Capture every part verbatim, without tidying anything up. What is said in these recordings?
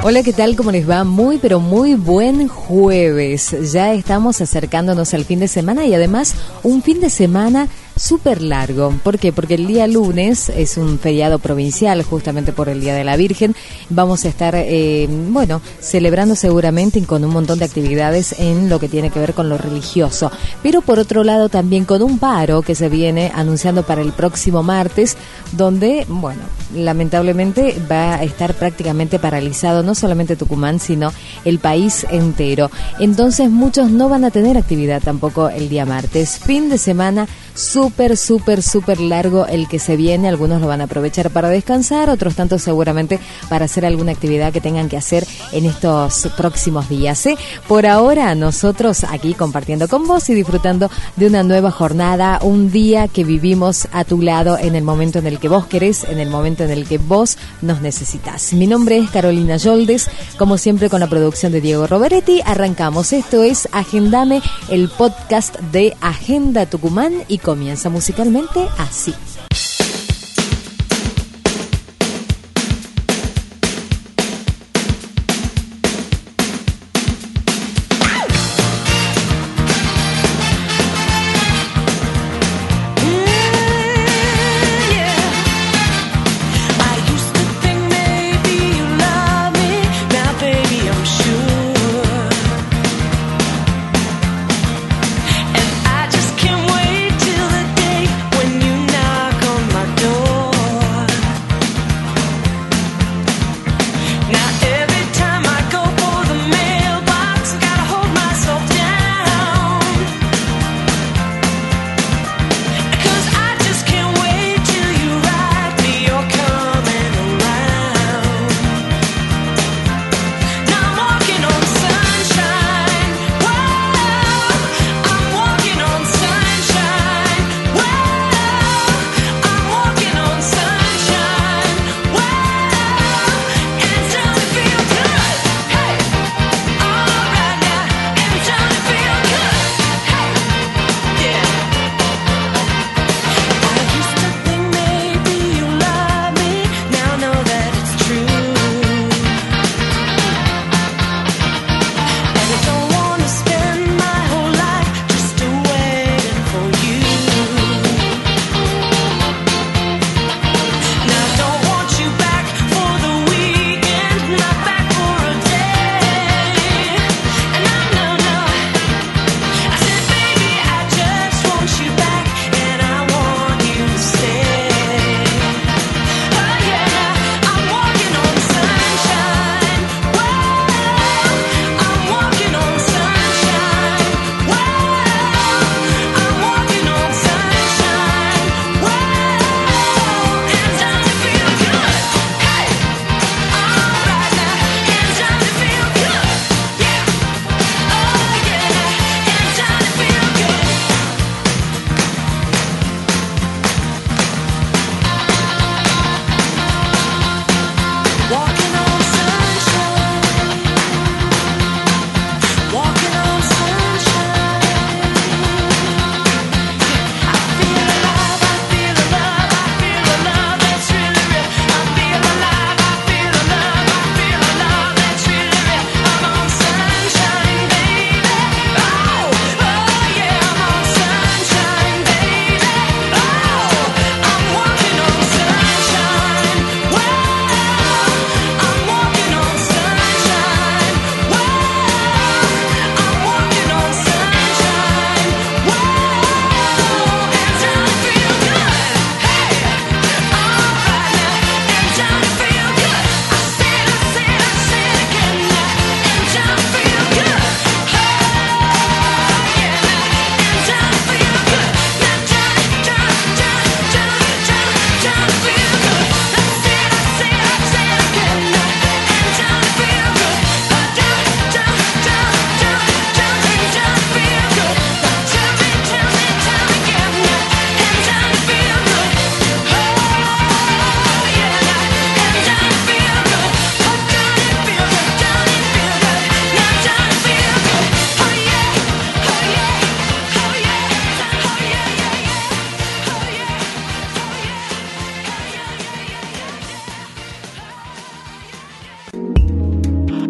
Hola, ¿qué tal? ¿Cómo les va? Muy, pero muy buen jueves. Ya estamos acercándonos al fin de semana y además un fin de semana súper largo. ¿Por qué? Porque el día lunes es un feriado provincial, justamente por el Día de la Virgen. Vamos a estar, eh, bueno, celebrando seguramente con un montón de actividades en lo que tiene que ver con lo religioso. Pero por otro lado también con un paro que se viene anunciando para el próximo martes, donde, bueno, lamentablemente va a estar prácticamente paralizado no solamente Tucumán, sino el país entero. Entonces muchos no van a tener actividad tampoco el día martes. Fin de semana súper, súper, súper largo el que se viene. Algunos lo van a aprovechar para descansar, otros tanto seguramente para hacer alguna actividad que tengan que hacer en estos próximos días, ¿eh? Por ahora, nosotros aquí compartiendo con vos y disfrutando de una nueva jornada, un día que vivimos a tu lado en el momento en el que vos querés, en el momento en el que vos nos necesitas. Mi nombre es Carolina Yoldes, como siempre con la producción de Diego Roveretti. Arrancamos, esto es Agendame, el podcast de Agenda Tucumán, y comienza musicalmente así. And I just can't wait till the day when you knock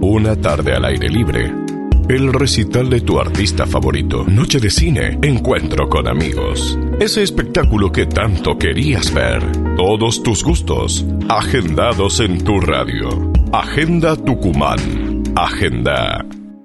Una tarde al aire libre. El recital de tu artista favorito. Noche de cine. Encuentro con amigos. Ese espectáculo que tanto querías ver. Todos tus gustos. Agendados en tu radio. Agenda Tucumán. Agenda.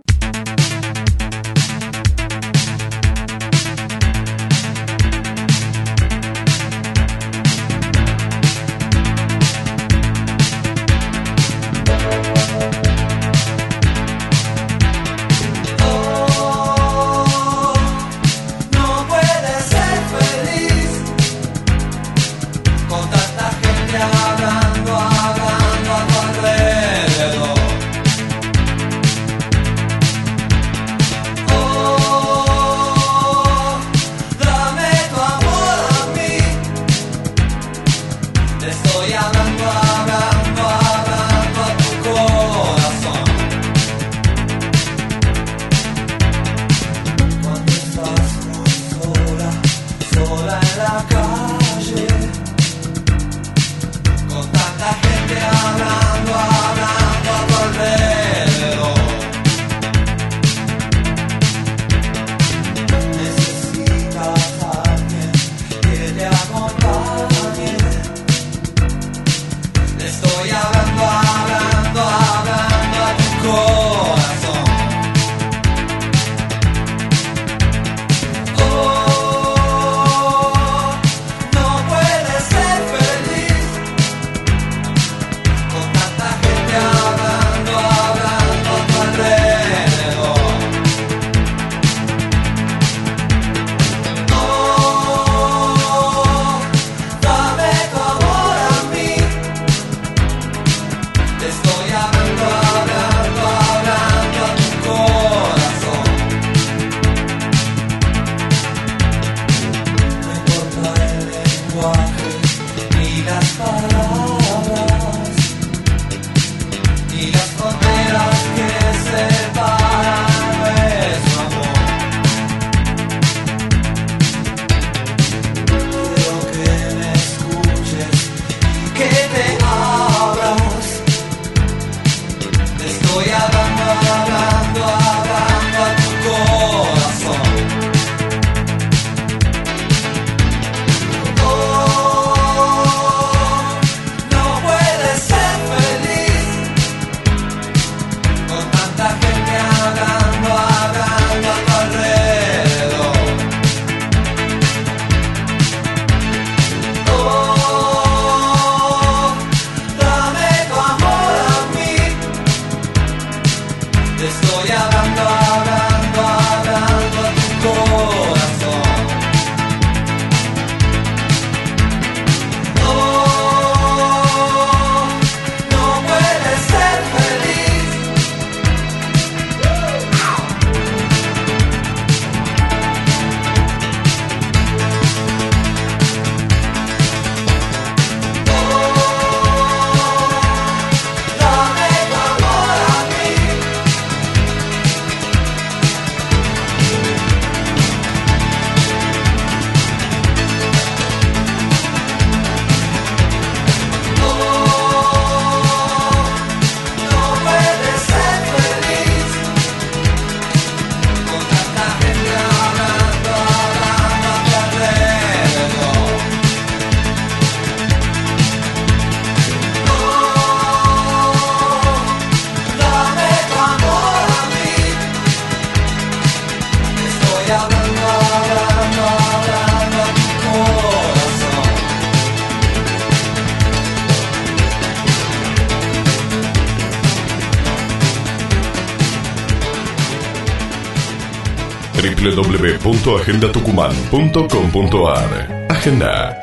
doble u doble u doble u punto agenda tucumán punto com punto a r. Agenda.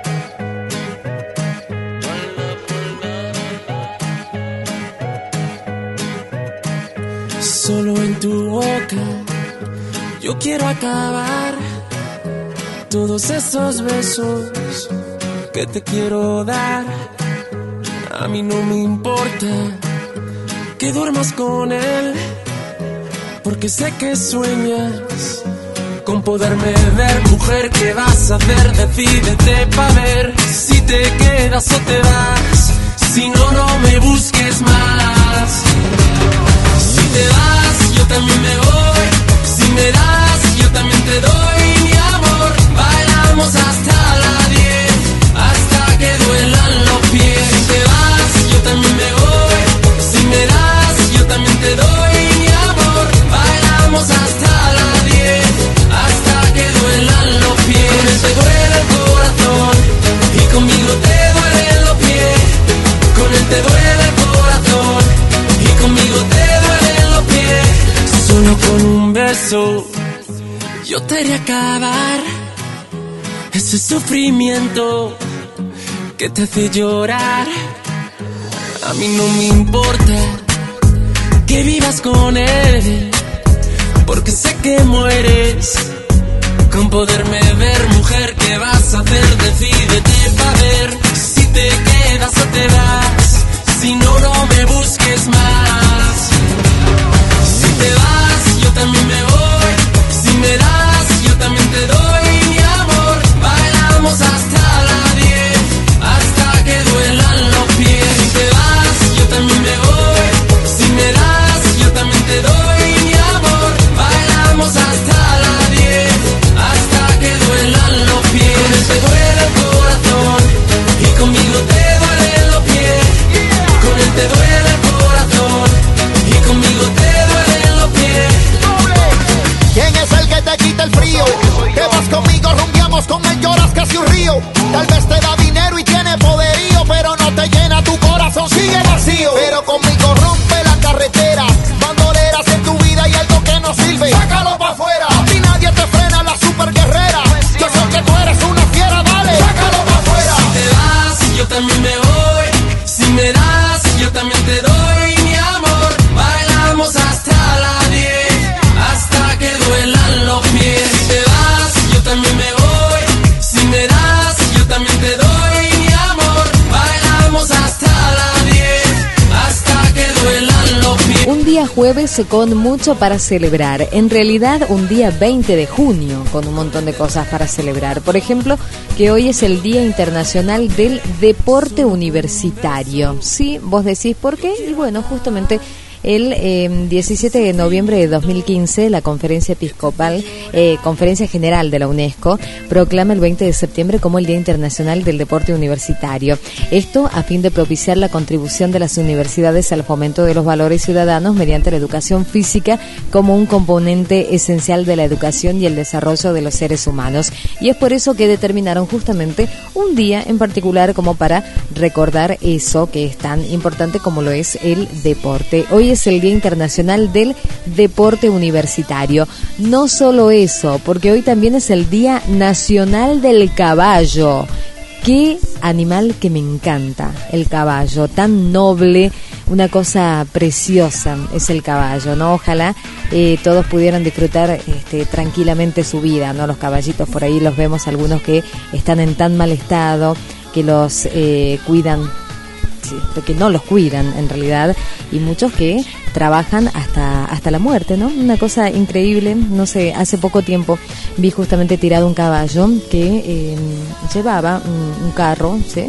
Solo en tu boca yo quiero acabar todos esos besos que te quiero dar. A mí no me importa que duermas con él, porque sé que sueñas con poderme ver. Mujer, ¿qué vas a hacer? Decídete pa' ver si te quedas o te vas. Si no, no me busques más. Si te vas, yo también me voy. Si me das, yo también te doy mi amor. Bailamos hasta las diez, hasta que duelan los pies. Si te vas, yo también me voy. Si me das, yo también te doy mi amor. Bailamos hasta las diez, hasta que duelan los pies. Con él te duele el corazón y conmigo te duelen los pies. Con él te duele el corazón y conmigo te duelen los pies. Solo con un beso yo te haré acabar ese sufrimiento que te hace llorar. A mí no me importa que vivas con él, porque sé que mueres con poderme ver. Mujer, ¿qué vas a hacer? Decídete pa' ver si te quedas o te vas. Si no, no me busques más. Si te vas, yo también me voy. Si me das, yo también te doy mi amor. Bailamos hasta las diez, hasta que duelan los pies. Si te vas, yo también me voy. Si me das, yo también te doy mi amor. Bailamos hasta las diez, hasta que duelan los pies. Con él te duele el corazón y conmigo te duelen los pies. Con él te duele el corazón y conmigo te duelen los pies. ¿Quién es el que te quita el frío? Te vas conmigo, rumbiamos con él, lloras casi un río. Tal vez te da dinero y tiene poderío, pero no te llena tu corazón, sigue vacío. Pero conmigo rompe la carretera, bandoleras en tu vida y algo que no sirve, sácalo pa' afuera. A ti nadie te frena, la super guerrera. Yo sé que tú eres una fiera, dale, sácalo pa' afuera. Si te vas, yo también me voy. Si me das, yo también te doy mi amor. Bailamos hasta las diez, hasta que duelan los pies. Si te vas, yo también me voy. Si me das, yo también te doy mi amor. Bailamos hasta las diez, hasta que duelan los pies. Un día jueves con mucho para celebrar. En realidad, un día veinte de junio con un montón de cosas para celebrar. Por ejemplo, que hoy es el Día Internacional del Deporte Universitario. Sí, vos decís por qué. Y bueno, justamente el eh, diecisiete de noviembre de dos mil quince, la Conferencia Episcopal, eh, Conferencia General de la UNESCO, proclama el veinte de septiembre como el Día Internacional del Deporte Universitario. Esto a fin de propiciar la contribución de las universidades al fomento de los valores ciudadanos mediante la educación física como un componente esencial de la educación y el desarrollo de los seres humanos. Y es por eso que determinaron justamente un día en particular como para recordar eso que es tan importante como lo es el deporte. Hoy es el Día Internacional del Deporte Universitario. No solo eso, porque hoy también es el Día Nacional del Caballo. Qué animal que me encanta, el caballo, tan noble, una cosa preciosa es el caballo, ¿no? Ojalá eh, todos pudieran disfrutar este, tranquilamente su vida, ¿no? Los caballitos por ahí los vemos, algunos que están en tan mal estado, que los eh, cuidan, que no los cuidan en realidad, y muchos que trabajan hasta hasta la muerte, ¿no? Una cosa increíble. No sé, hace poco tiempo vi justamente tirado un caballo que eh, llevaba un, un carro, ¿sí?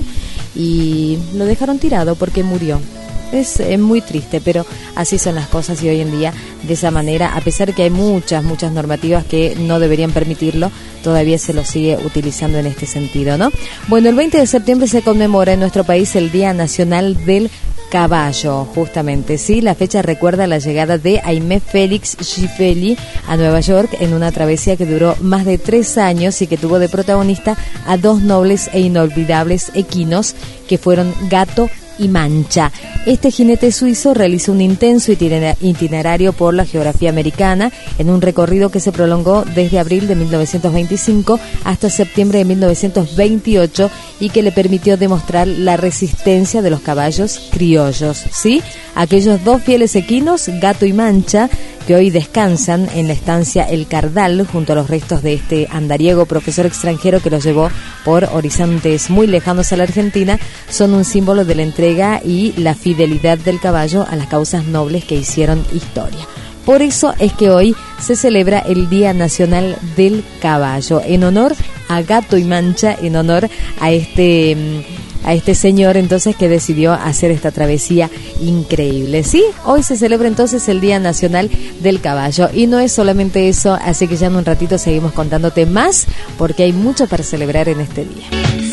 Y lo dejaron tirado porque murió. Es, es muy triste, pero así son las cosas y hoy en día de esa manera, a pesar que hay muchas, muchas normativas que no deberían permitirlo, todavía se lo sigue utilizando en este sentido, ¿no? Bueno, el veinte de septiembre se conmemora en nuestro país el Día Nacional del Caballo, justamente, sí. La fecha recuerda la llegada de Aimé Félix Gifeli a Nueva York en una travesía que duró más de tres años y que tuvo de protagonista a dos nobles e inolvidables equinos que fueron Gato y Mancha. Este jinete suizo realizó un intenso itinerario por la geografía americana en un recorrido que se prolongó desde abril de mil novecientos veinticinco hasta septiembre de mil novecientos veintiocho y que le permitió demostrar la resistencia de los caballos criollos, ¿sí? Aquellos dos fieles equinos, Gato y Mancha, que hoy descansan en la estancia El Cardal junto a los restos de este andariego profesor extranjero que los llevó por horizontes muy lejanos a la Argentina, son un símbolo de la entrega y la fidelidad del caballo a las causas nobles que hicieron historia. Por eso es que hoy se celebra el Día Nacional del Caballo, en honor a Gato y Mancha, en honor a este a este señor entonces que decidió hacer esta travesía increíble. Sí, hoy se celebra entonces el Día Nacional del Caballo y no es solamente eso, así que ya en un ratito seguimos contándote más porque hay mucho para celebrar en este día.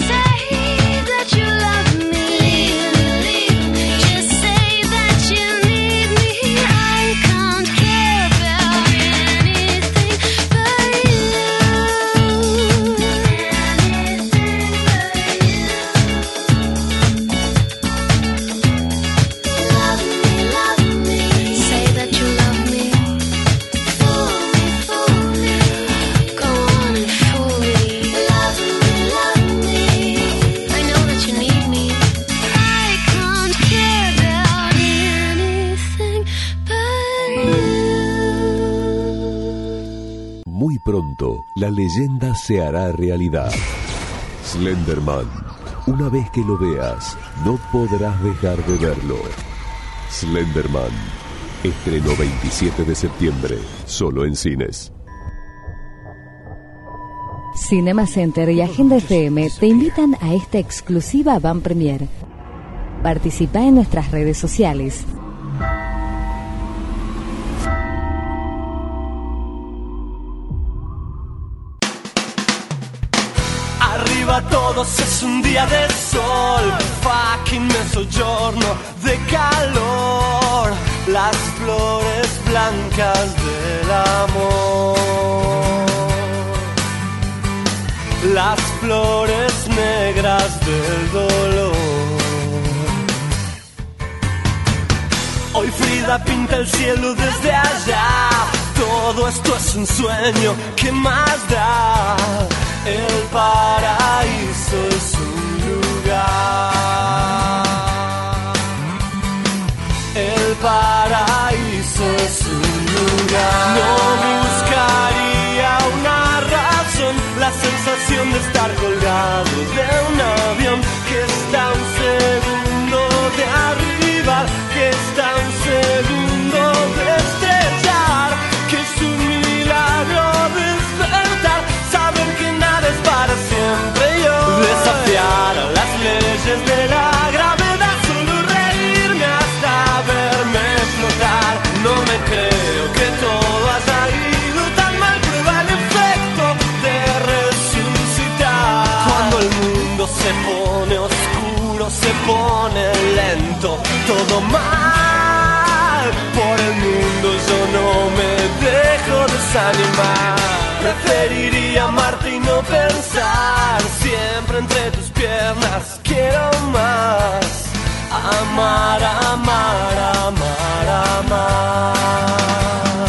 Pronto, la leyenda se hará realidad. Slenderman. Una vez que lo veas, no podrás dejar de verlo. Slenderman. Estreno veintisiete de septiembre, solo en cines. Cinema Center y Agenda F M te invitan a esta exclusiva Van Premier. Participa en nuestras redes sociales. Arriva todos, es un día de sol, fucking mezzogiorno de calor, las flores blancas del amor, las flores negras del dolor. Hoy Frida pinta el cielo desde allá, todo esto es un sueño, ¿qué más da? El paraíso es un lugar. El paraíso es un lugar. No buscaría una razón, la sensación de estar colgado de un avión que está a un segundo de arribar, que está a un segundo de estrellar, que es un milagro despertar, saber que nada es para siempre yo. Desafiar a las leyes de la gravedad, solo reírme hasta verme flotar. No me creo que todo haya ido tan mal, prueba el efecto de resucitar. Cuando el mundo se pone oscuro, se pone lento, todo mal. Por el mundo yo no me dejo desanimar. Preferiría amarte y no pensar, siempre entre tus piernas quiero más. Amar, amar, amar, amar.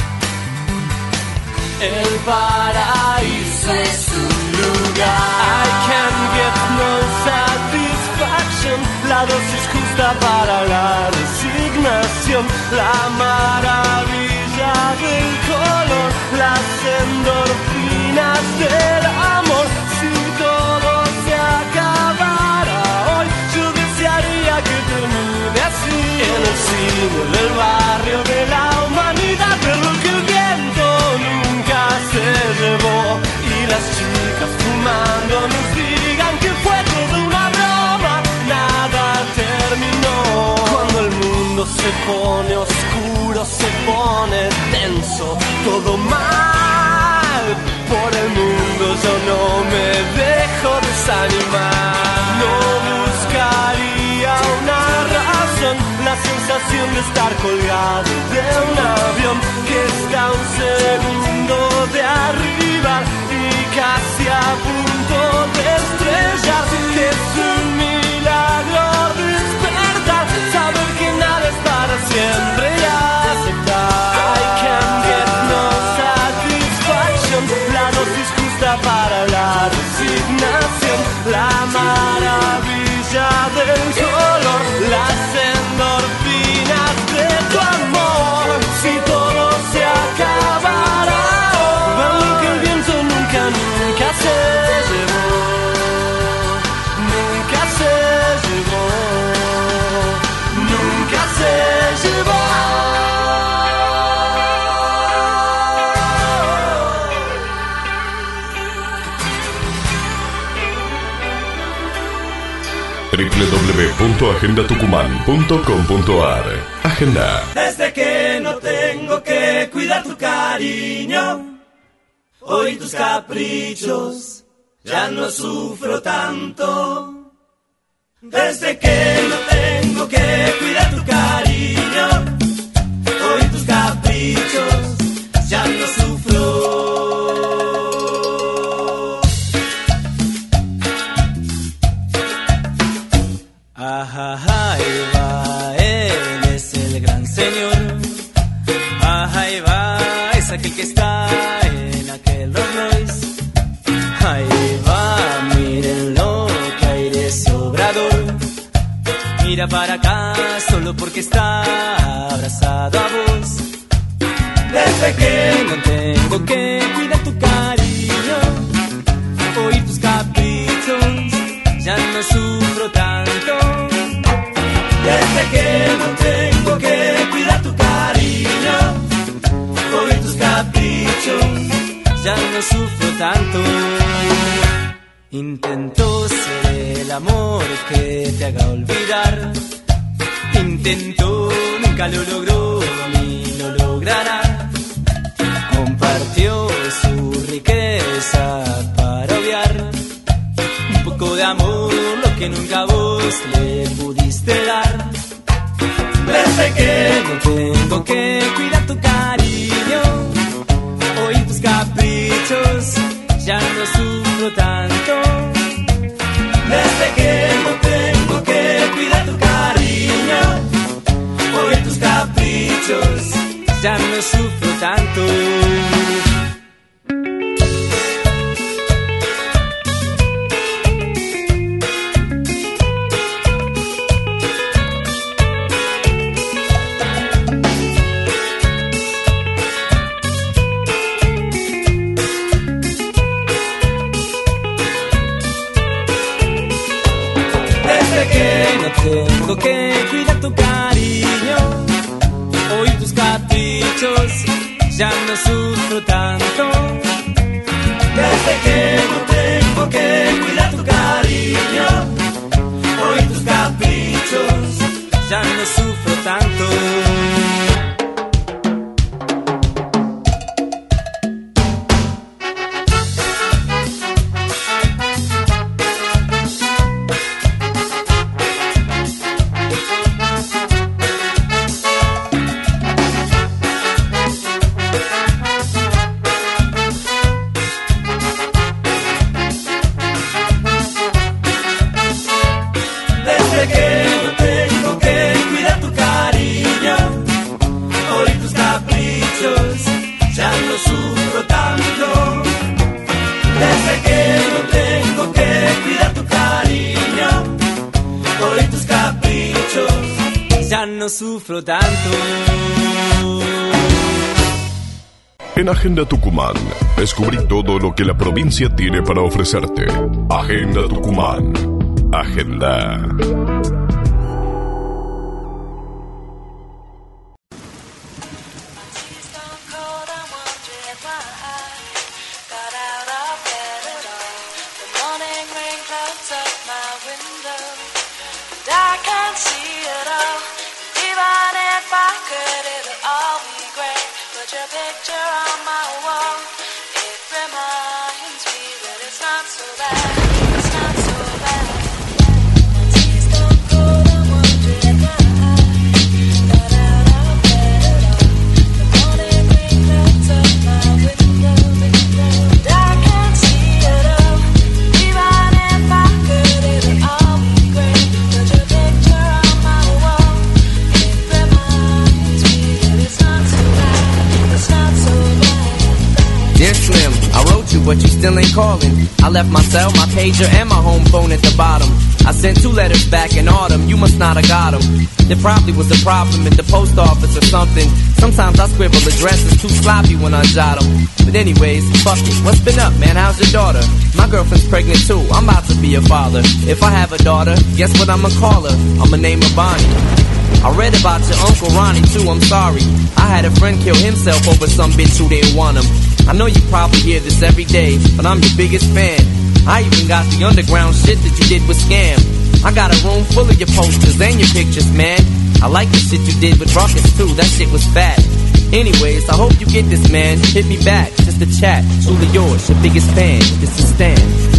El paraíso es un lugar. I can get no satisfaction, la dosis justa para la resignación, la maravilla del color, las endorfinas del amor. Si todo se acabara hoy, yo desearía que termine así. En el cine del barrio de la humanidad, ver lo que el viento nunca se llevó, y las chicas fumando nos digan que fue toda una broma, nada terminó. Cuando el mundo se pone oscuro, se pone tenso, todo mal. Por el mundo yo no me dejo desanimar. No buscaría una razón, la sensación de estar colgado de un avión que está a un segundo de arribar y casi a punto de estrellar. Es un milagro despertar, saber que nada es para siempre y aceptar. I can get no satisfaction, la dosis justa para la resignación, la maravilla del color, las endorfinas de tu amor. Si todo se acabara, ver lo que el viento nunca, nunca se doble u doble u doble u punto agenda tucumán punto com punto a r. Agenda. Desde que no tengo que cuidar tu cariño, hoy tus caprichos, ya no sufro tanto. Desde que no tengo que cuidar tu cariño, hoy tus caprichos, ya no sufro. Ajá, ahí va, él es el gran señor. Ajá, ahí va, es aquel que está en aquel Rolls Royce. Ahí va, mírenlo, que aire sobrador. Mira para acá, solo porque está abrazado a vos. Desde que no tengo que cuidar tu cariño, oír tus caprichos, ya no sufro tanto. Desde que no tengo que cuidar tu cariño, oír tus caprichos, ya no sufro tanto. Intento ser el amor que te haga olvidar. Intento, nunca lo logró ni lo logrará. Compartió su riqueza para obviar un poco de amor, lo que nunca vos le pudiste dar. Desde que no tengo que cuidar tu cariño, oír tus caprichos, ya no sufro tanto. Desde que no tengo que cuidar tu cariño, oír tus caprichos, ya no sufro tanto. Tengo que cuidar tu cariño, oír tus caprichos, ya no sufro tanto. Desde que no tengo que cuidar tu cariño, oír tus caprichos, ya no sufro tanto. No sufro tanto. En Agenda Tucumán, descubrí todo lo que la provincia tiene para ofrecerte. Agenda Tucumán. Agenda. But you still ain't calling. I left my cell, my pager, and my home phone at the bottom. I sent two letters back in autumn, you must not have got them. There probably was a problem at the post office or something. Sometimes I scribble addresses too sloppy when I jot them. But anyways, fuck it, what's been up, man? How's your daughter? My girlfriend's pregnant too, I'm about to be a father. If I have a daughter, guess what I'ma call her? I'ma name her Bonnie. I read about your Uncle Ronnie too, I'm sorry. I had a friend kill himself over some bitch who didn't want him. I know you probably hear this every day, but I'm your biggest fan. I even got the underground shit that you did with Scam. I got a room full of your posters and your pictures, man. I like the shit you did with Ruckus too, that shit was fat. Anyways, I hope you get this, man. Hit me back, just a chat. Truly yours, your biggest fan. This is Stan.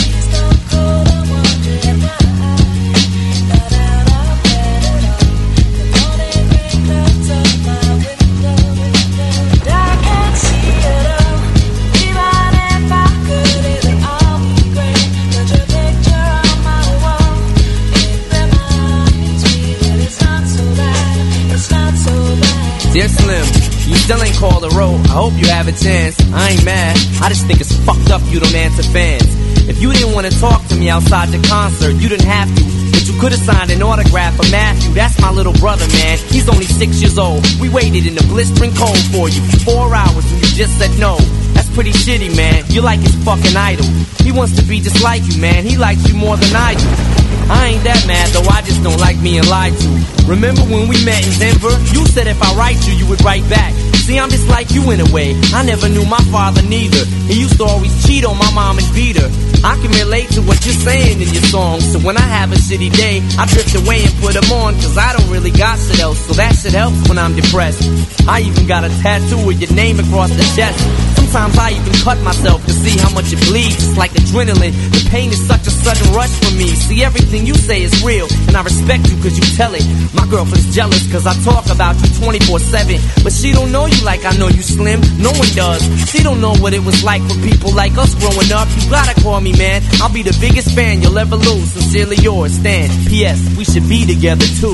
Dear Slim, you still ain't called a road. I hope you have a chance. I ain't mad. I just think it's fucked up you don't answer fans. If you didn't want to talk to me outside the concert, you didn't have to. But you could have signed an autograph for Matthew. That's my little brother, man. He's only six years old. We waited in the blistering cold for you for four hours and you just said no. That's pretty shitty, man. You're like his fucking idol. He wants to be just like you, man. He likes you more than I do. I ain't that mad, though I just don't like being lied to. Remember when we met in Denver? You said if I write you, you would write back. See, I'm just like you in a way. I never knew my father neither. He used to always cheat on my mom and beat her. I can relate to what you're saying in your songs. So when I have a shitty day, I drift away and put them on. Cause I don't really got shit else. So that shit helps when I'm depressed. I even got a tattoo with your name across the chest. Sometimes I even cut myself to see how much it bleeds. It's like adrenaline. The pain is such a sudden rush for me. See, everything you say is real, and I respect you cause you tell it. My girlfriend's jealous cause I talk about you twenty-four seven. But she don't know you like I know you, Slim. No one does. She don't know what it was like for people like us growing up. You gotta call me, man. I'll be the biggest fan you'll ever lose. Sincerely yours, Stan. P S. We should be together too.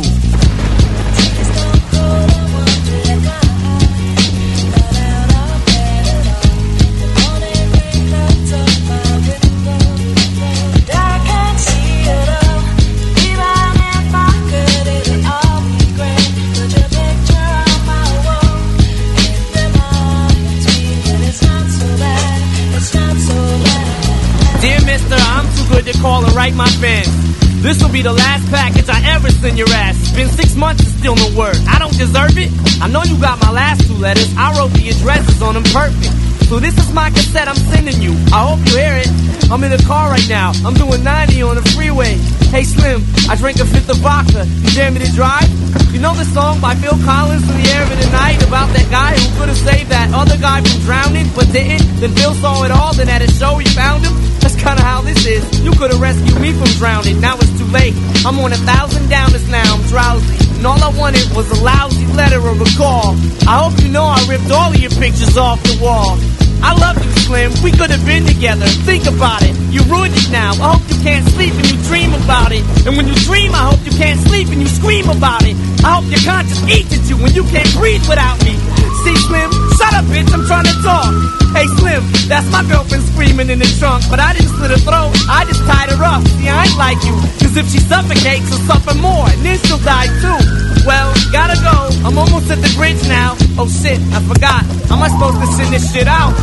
To call and write my fans. This'll be the last package I ever send your ass. It's been six months and still no word. I don't deserve it. I know you got my last two letters. I wrote the addresses on them perfect. So this is my cassette I'm sending you. I hope you hear it. I'm in the car right now. I'm doing ninety on the freeway. Hey Slim, I drank a fifth of vodka. You dare me to drive? You know the song by Phil Collins, In the Air of the Night, about that guy who could have saved that other guy from drowning, but didn't? Then Phil saw it all, then at a show he found him. That's kinda how this is. You could have rescued me from drowning. Now it's too late. I'm on a thousand downers now. I'm drowsy. And all I wanted was a lousy letter or a call. I hope you know I ripped all of your pictures off the wall. I love you, Slim. We could have been together. Think about it. You ruined it now. I hope you can't sleep and you dream about it. And when you dream, I hope you can't sleep and you scream about it. I hope your conscience eats at you when you can't breathe without me. See, Slim? Shut up, bitch. I'm trying to talk. Hey, Slim, that's my girlfriend screaming in the trunk. But I didn't slit her throat. I just tied her up. See, I ain't like you. Cause if she suffocates, she'll suffer more. And then she'll die too. Well, gotta go. I'm almost at the bridge now. Oh shit, I forgot. How am I supposed to send this shit out?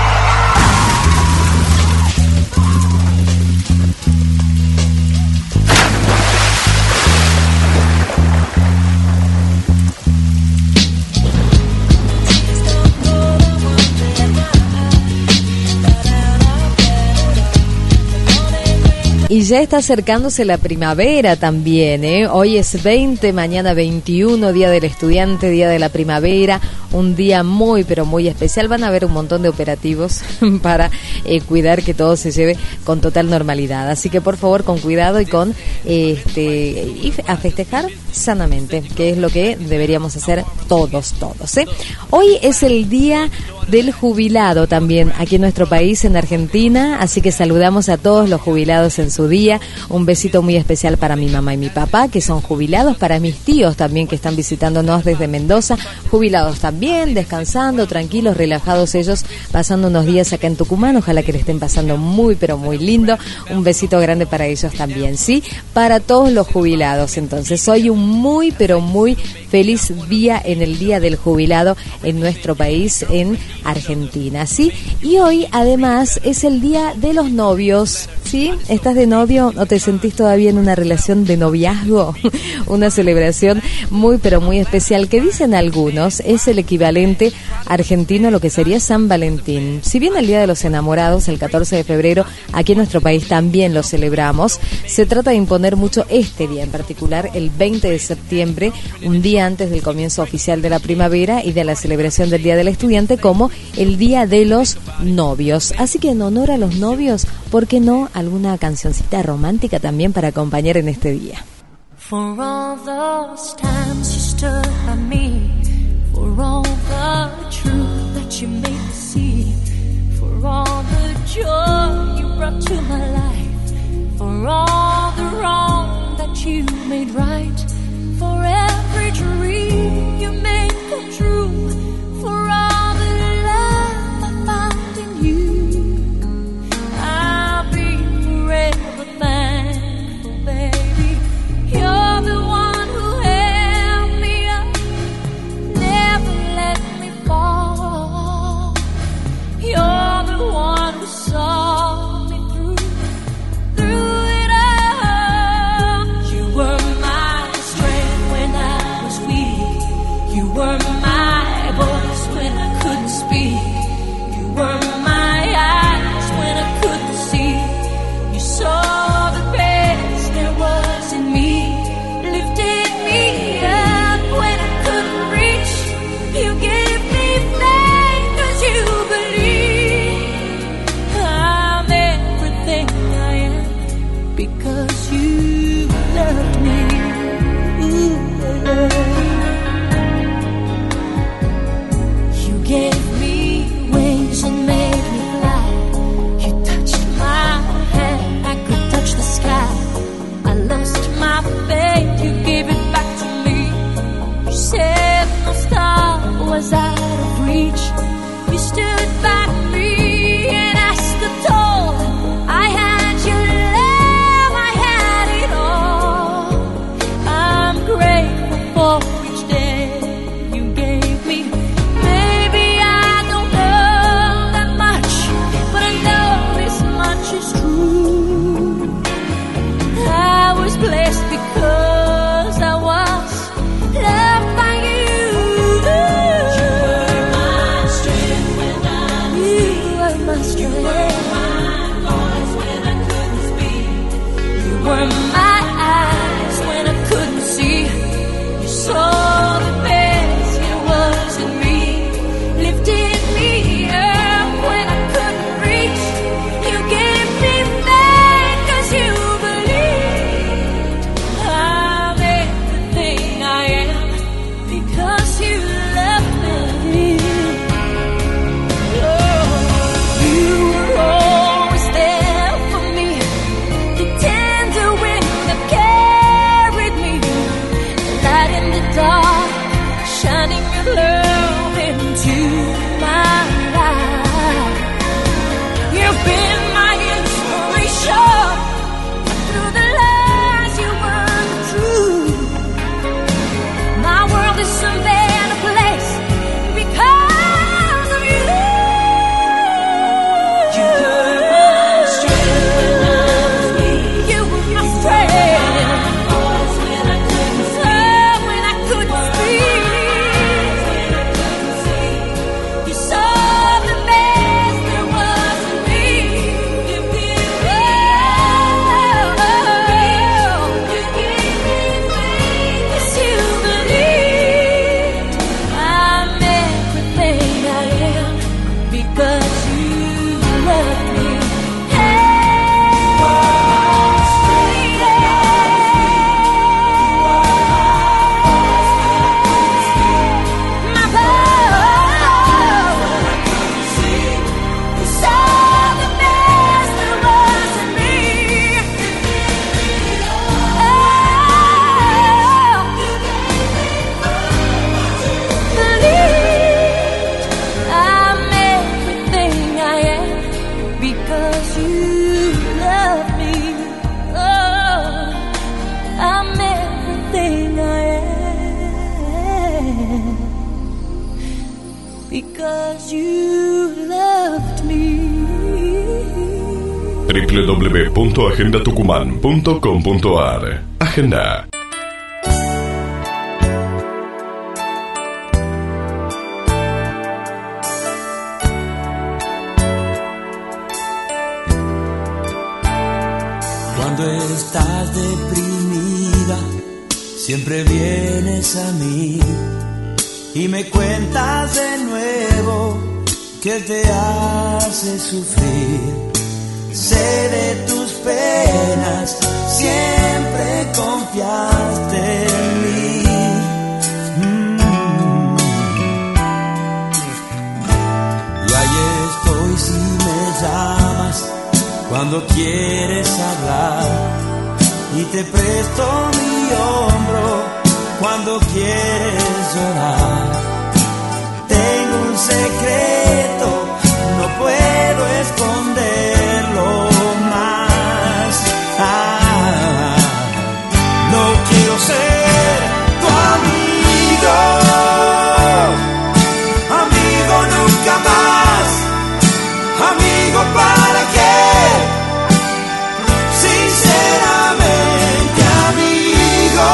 Y ya está acercándose la primavera también, ¿eh? Hoy es veinte, mañana veintiuno, Día del Estudiante, Día de la Primavera, un día muy, pero muy especial. Van a haber un montón de operativos para eh, cuidar que todo se lleve con total normalidad. Así que, por favor, con cuidado y con este y a festejar sanamente, que es lo que deberíamos hacer todos, todos, ¿eh? Hoy es el Día del Jubilado también aquí en nuestro país, en Argentina, así que saludamos a todos los jubilados en su día. Un besito muy especial para mi mamá y mi papá, que son jubilados, para mis tíos también, que están visitándonos desde Mendoza, jubilados también, descansando, tranquilos, relajados ellos, pasando unos días acá en Tucumán. Ojalá que le estén pasando muy, pero muy lindo. Un besito grande para ellos también, ¿sí? Para todos los jubilados, entonces, hoy un muy, pero muy feliz día en el Día del Jubilado en nuestro país, en Argentina, ¿sí? Y hoy, además, es el Día de los Novios, ¿sí? ¿Estás de novio o te sentís todavía en una relación de noviazgo? Una celebración muy pero muy especial que dicen algunos es el equivalente argentino a lo que sería San Valentín. Si bien el Día de los Enamorados, el catorce de febrero, aquí en nuestro país también lo celebramos, se trata de imponer mucho este día, en particular el veinte de septiembre, un día antes del comienzo oficial de la primavera y de la celebración del Día del Estudiante, como el Día de los Novios. Así que en honor a los novios, ¿por qué no alguna cancioncita romántica también para acompañar en este día? For all those times you stood by me, for all the truth that you made me see, for all the joy you brought to my life, for all the wrong that you made right, for every dream you made come true, for all the love I found in you, I'll be forever thankful, baby. You're the one who held me up, never let me fall. You're the one who saw me through, through it all. You were my strength when I was weak. You were my voice when I couldn't speak. You were my eyes when I couldn't see. You saw the best there was in me. Lifted me up when I couldn't reach. You gave me faith 'cause you believe I'm everything I am because you loved me. Ooh, you gave me wings and made me fly. You touched my hand, I could touch the sky. I lost my faith, you gave it back to me. You said no star was out of reach. You stood by me and I stood tall. I had your love, I had it all. I'm grateful for each day you gave me. Maybe I don't know that much, but I know this much is true. I was blessed because I was loved by you. You were my strength when I was weak. You were my strength. You were my voice when I couldn't speak. You were my eyes when I couldn't see. You saw the best there was in me. Lifted me up when I couldn't reach. You gave me faith 'cause you believed I'm everything I am because you loved me. Oh, you were always there for me, the tender wind that carried me, the light in the dark, shining your love into my life. You've been my inspiration through the lies you weren't true. My world is a better place because of you. You were my strength when I was weak. You were my strength. Voice when I couldn't speak. When I couldn't speak. When I couldn't see. You saw the best there was in me. You gave me love. You gave me faith 'cause you believed I'm everything I am because you loved me. My love, you saw the best there was in me. Believed I'm everything I am because you love me. Oh, I'm everything I am because you loved me. doble u doble u doble u punto agenda tucumán punto com punto a r. Agenda. Cuando estás deprimida, siempre vienes a mí y me cuentas de nuevo que te hace sufrir. Sé de tus penas, siempre confiaste en mí. Mm. Y ahí estoy si me llamas cuando quieres hablar, y te presto mi hombro cuando quieres llorar. Tengo un secreto, no puedo esconderlo más. Ah, no quiero ser tu amigo, amigo nunca más, amigo para qué. Sinceramente amigo,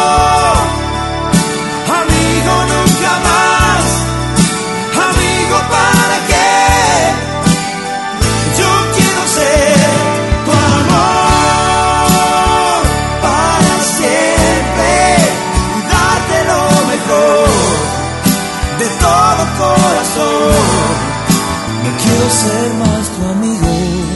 amigo nunca más, amigo para qué. Yo quiero ser tu amor para siempre y darte lo mejor de todo corazón. No quiero ser más tu amigo.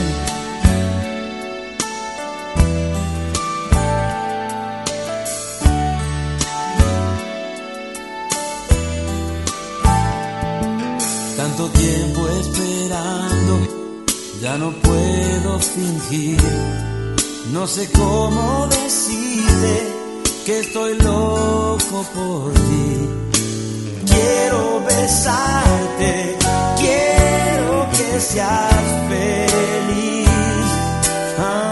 Tanto tiempo esperando, ya no puedo fingir. No sé cómo decirte que estoy loco por ti. Quiero besarte, quiero que seas feliz. Ah.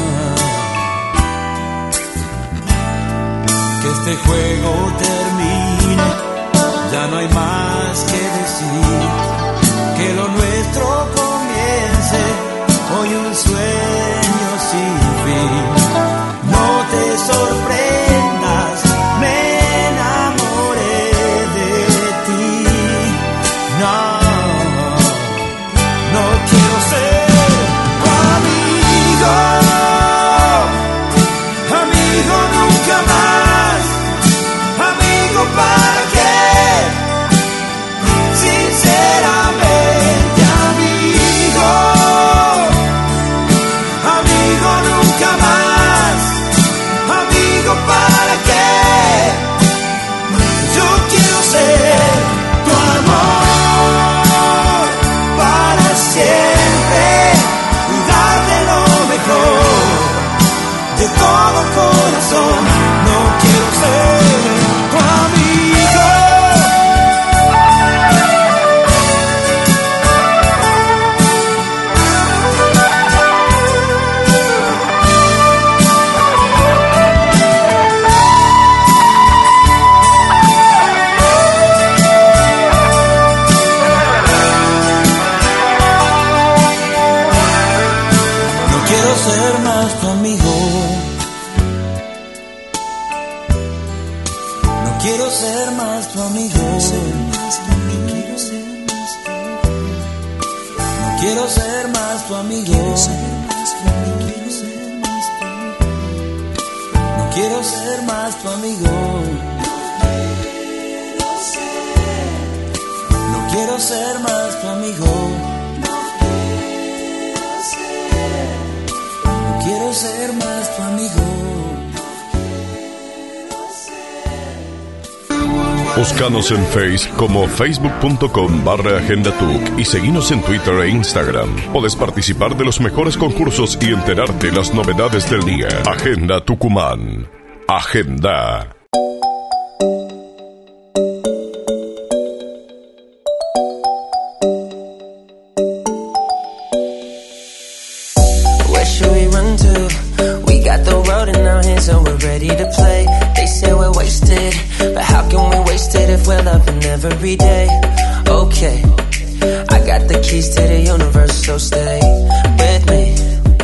Que este juego termine, ya no hay más que decir. Que lo nuestro comience, hoy un sueño sin fin. No te sorprendas, me enamoré de ti. No, no quiero ser tu amigo, amigo nunca más, amigo para qué. Sinceramente amigo, amigo nunca más, amigo para qué. Yo quiero ser tu amor para siempre y darte lo mejor de todo corazón. No quiero ser tu amigo. Quiero ser más tu amigo. No quiero ser más tu amigo. No quiero ser más tu amigo. No quiero ser más tu amigo. No quiero ser más tu amigo. Quiero ser más tu amigo. Búscanos en Face como facebook punto com barra agenda tuc y seguinos en Twitter e Instagram. Podés participar de los mejores concursos y enterarte de las novedades del día. Agenda Tucumán. Agenda. So we're ready to play. They say we're wasted, but how can we waste it if we're loving every day? Okay, I got the keys to the universe, so stay with me.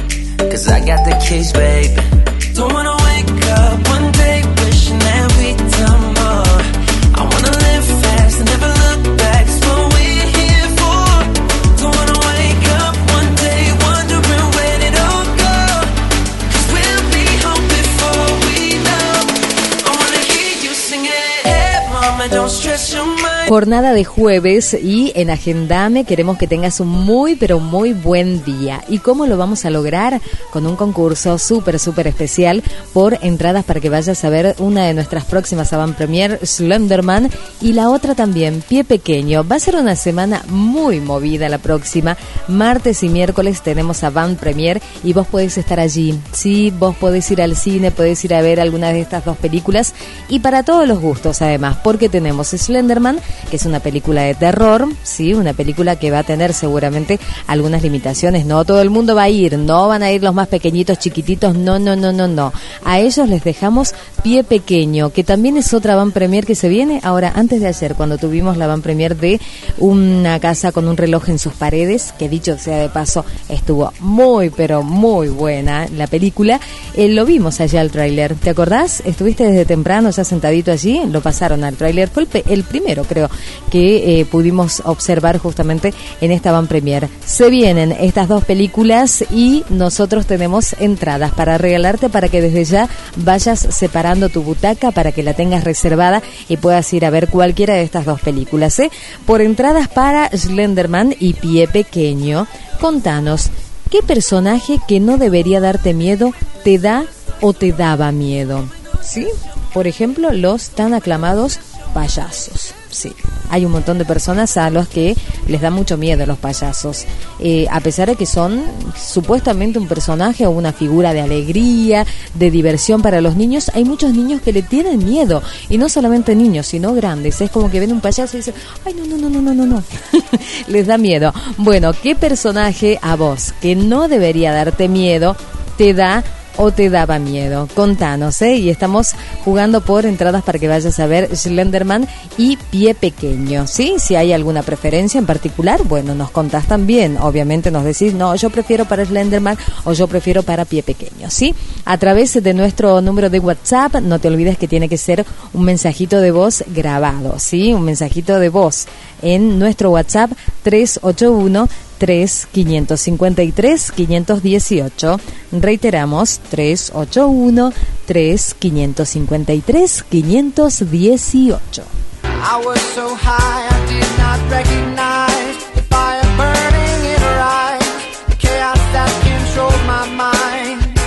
case, baby. Don't wanna wake up one day wishing that we'd done more. I wanna live fast and never look back. It's what we're here for. Don't wanna wake up one day wondering where did it all go. 'Cause we'll be home before we know. I wanna hear you singing. Hey, mama, don't stress your mind. Jornada de jueves y en Agendame queremos que tengas un muy pero muy buen día. ¿Y cómo lo vamos a lograr? Con un concurso súper súper especial por entradas para que vayas a ver una de nuestras próximas avant premier, Slenderman, y la otra también, Pie Pequeño. Va a ser una semana muy movida la próxima. Martes y miércoles tenemos avant premier y vos podés estar allí. Sí, vos podés ir al cine, podés ir a ver alguna de estas dos películas y para todos los gustos además, porque tenemos Slenderman, que es una película de terror, sí, una película que va a tener seguramente algunas limitaciones. No todo el mundo va a ir, no van a ir los más pequeñitos, chiquititos, no, no, no, no, no. A ellos les dejamos Pie Pequeño, que también es otra van premier que se viene ahora, antes de ayer, cuando tuvimos la van premier de Una casa con un reloj en sus paredes, que dicho sea de paso, estuvo muy, pero muy buena la película. Eh, lo vimos allá al tráiler, ¿te acordás? Estuviste desde temprano ya sentadito allí, lo pasaron al tráiler, fue el, pe- el primero, creo, que eh, pudimos observar justamente en esta van premier. Se vienen estas dos películas y nosotros tenemos entradas para regalarte para que desde ya vayas separando tu butaca para que la tengas reservada y puedas ir a ver cualquiera de estas dos películas, ¿eh? Por entradas para Slenderman y Pie Pequeño, contanos, ¿qué personaje que no debería darte miedo te da o te daba miedo? ¿Sí? Por ejemplo, los tan aclamados payasos. Sí, hay un montón de personas a los que les da mucho miedo los payasos, eh, a pesar de que son supuestamente un personaje o una figura de alegría, de diversión para los niños. Hay muchos niños que le tienen miedo, y no solamente niños, sino grandes. Es como que ven un payaso y dicen, ay, no, no, no, no, no, no, no. Les da miedo. Bueno, ¿qué personaje a vos que no debería darte miedo te da o te daba miedo? Contanos, ¿eh? Y estamos jugando por entradas para que vayas a ver Slenderman y Pie Pequeño, ¿sí? Si hay alguna preferencia en particular, bueno, nos contás también. Obviamente nos decís, no, yo prefiero para Slenderman o yo prefiero para Pie Pequeño, ¿sí? A través de nuestro número de WhatsApp, no te olvides que tiene que ser un mensajito de voz grabado, ¿sí? Un mensajito de voz en nuestro WhatsApp tres ocho uno, tres cinco cinco tres, cinco uno ocho. Reiteramos, tres ocho uno, tres cinco cinco tres, cinco uno ocho. I was so high I did not recognize the fire burning in her eyes, the chaos that controlled my mind.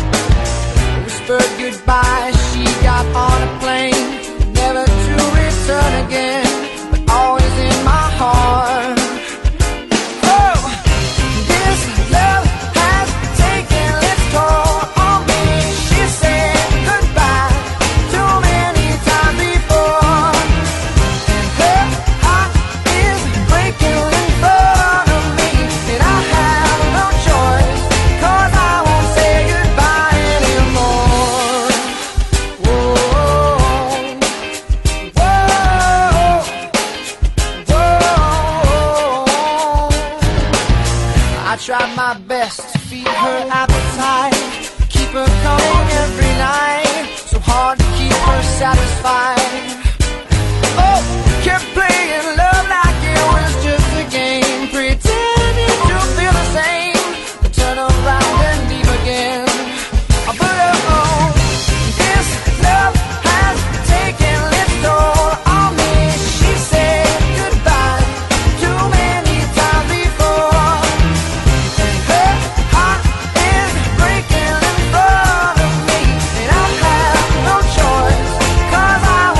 I whispered goodbye, she got on a plane, never to return again, but always in my heart. Tried my best to feed her appetite, keep her coming every night, so hard to keep her satisfied. Oh, kept playing love like it was just a game, pretending to feel the same, but turn around and leave again. But oh, this love has taken its toll on me. She said goodbye too many times before. Breaking in front of me, and I have no choice, 'cause I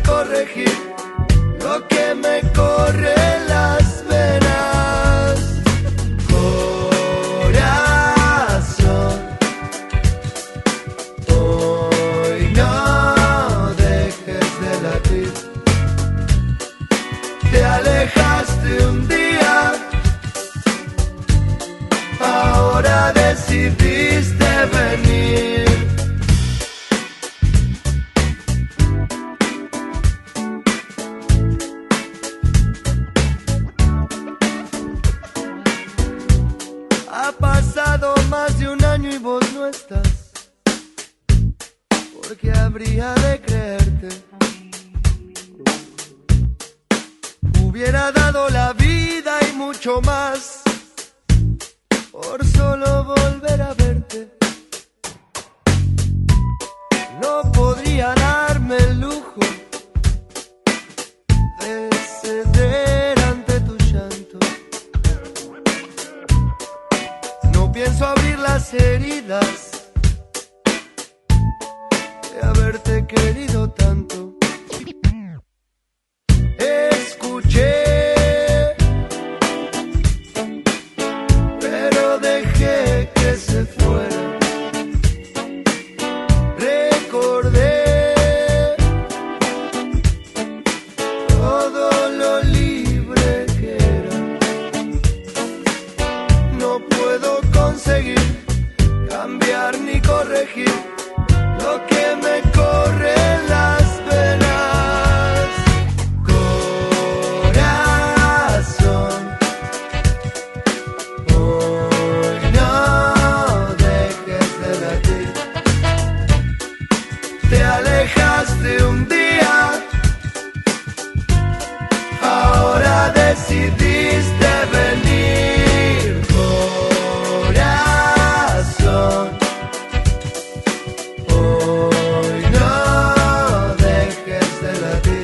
corregir lo que me corre las venas. Corazón, hoy no dejes de latir. Te alejaste un día, ahora decidiste venir. Ha pasado más de un año y vos no estás, porque habría de creerte. Hubiera dado la vida y mucho más por solo volver a verte. No podría darme el lujo de ceder ante tu llanto. No pienso abrir las heridas de haberte querido tanto. Escuché, pero dejé que se fuera. Recordé todo lo libre que era. No puedo conseguir cambiar ni corregir lo que me corre las venas. Corazón, hoy no dejes de latir. Te alejaste un día, ahora decidiste venir. Corazón, hoy no dejes de latir.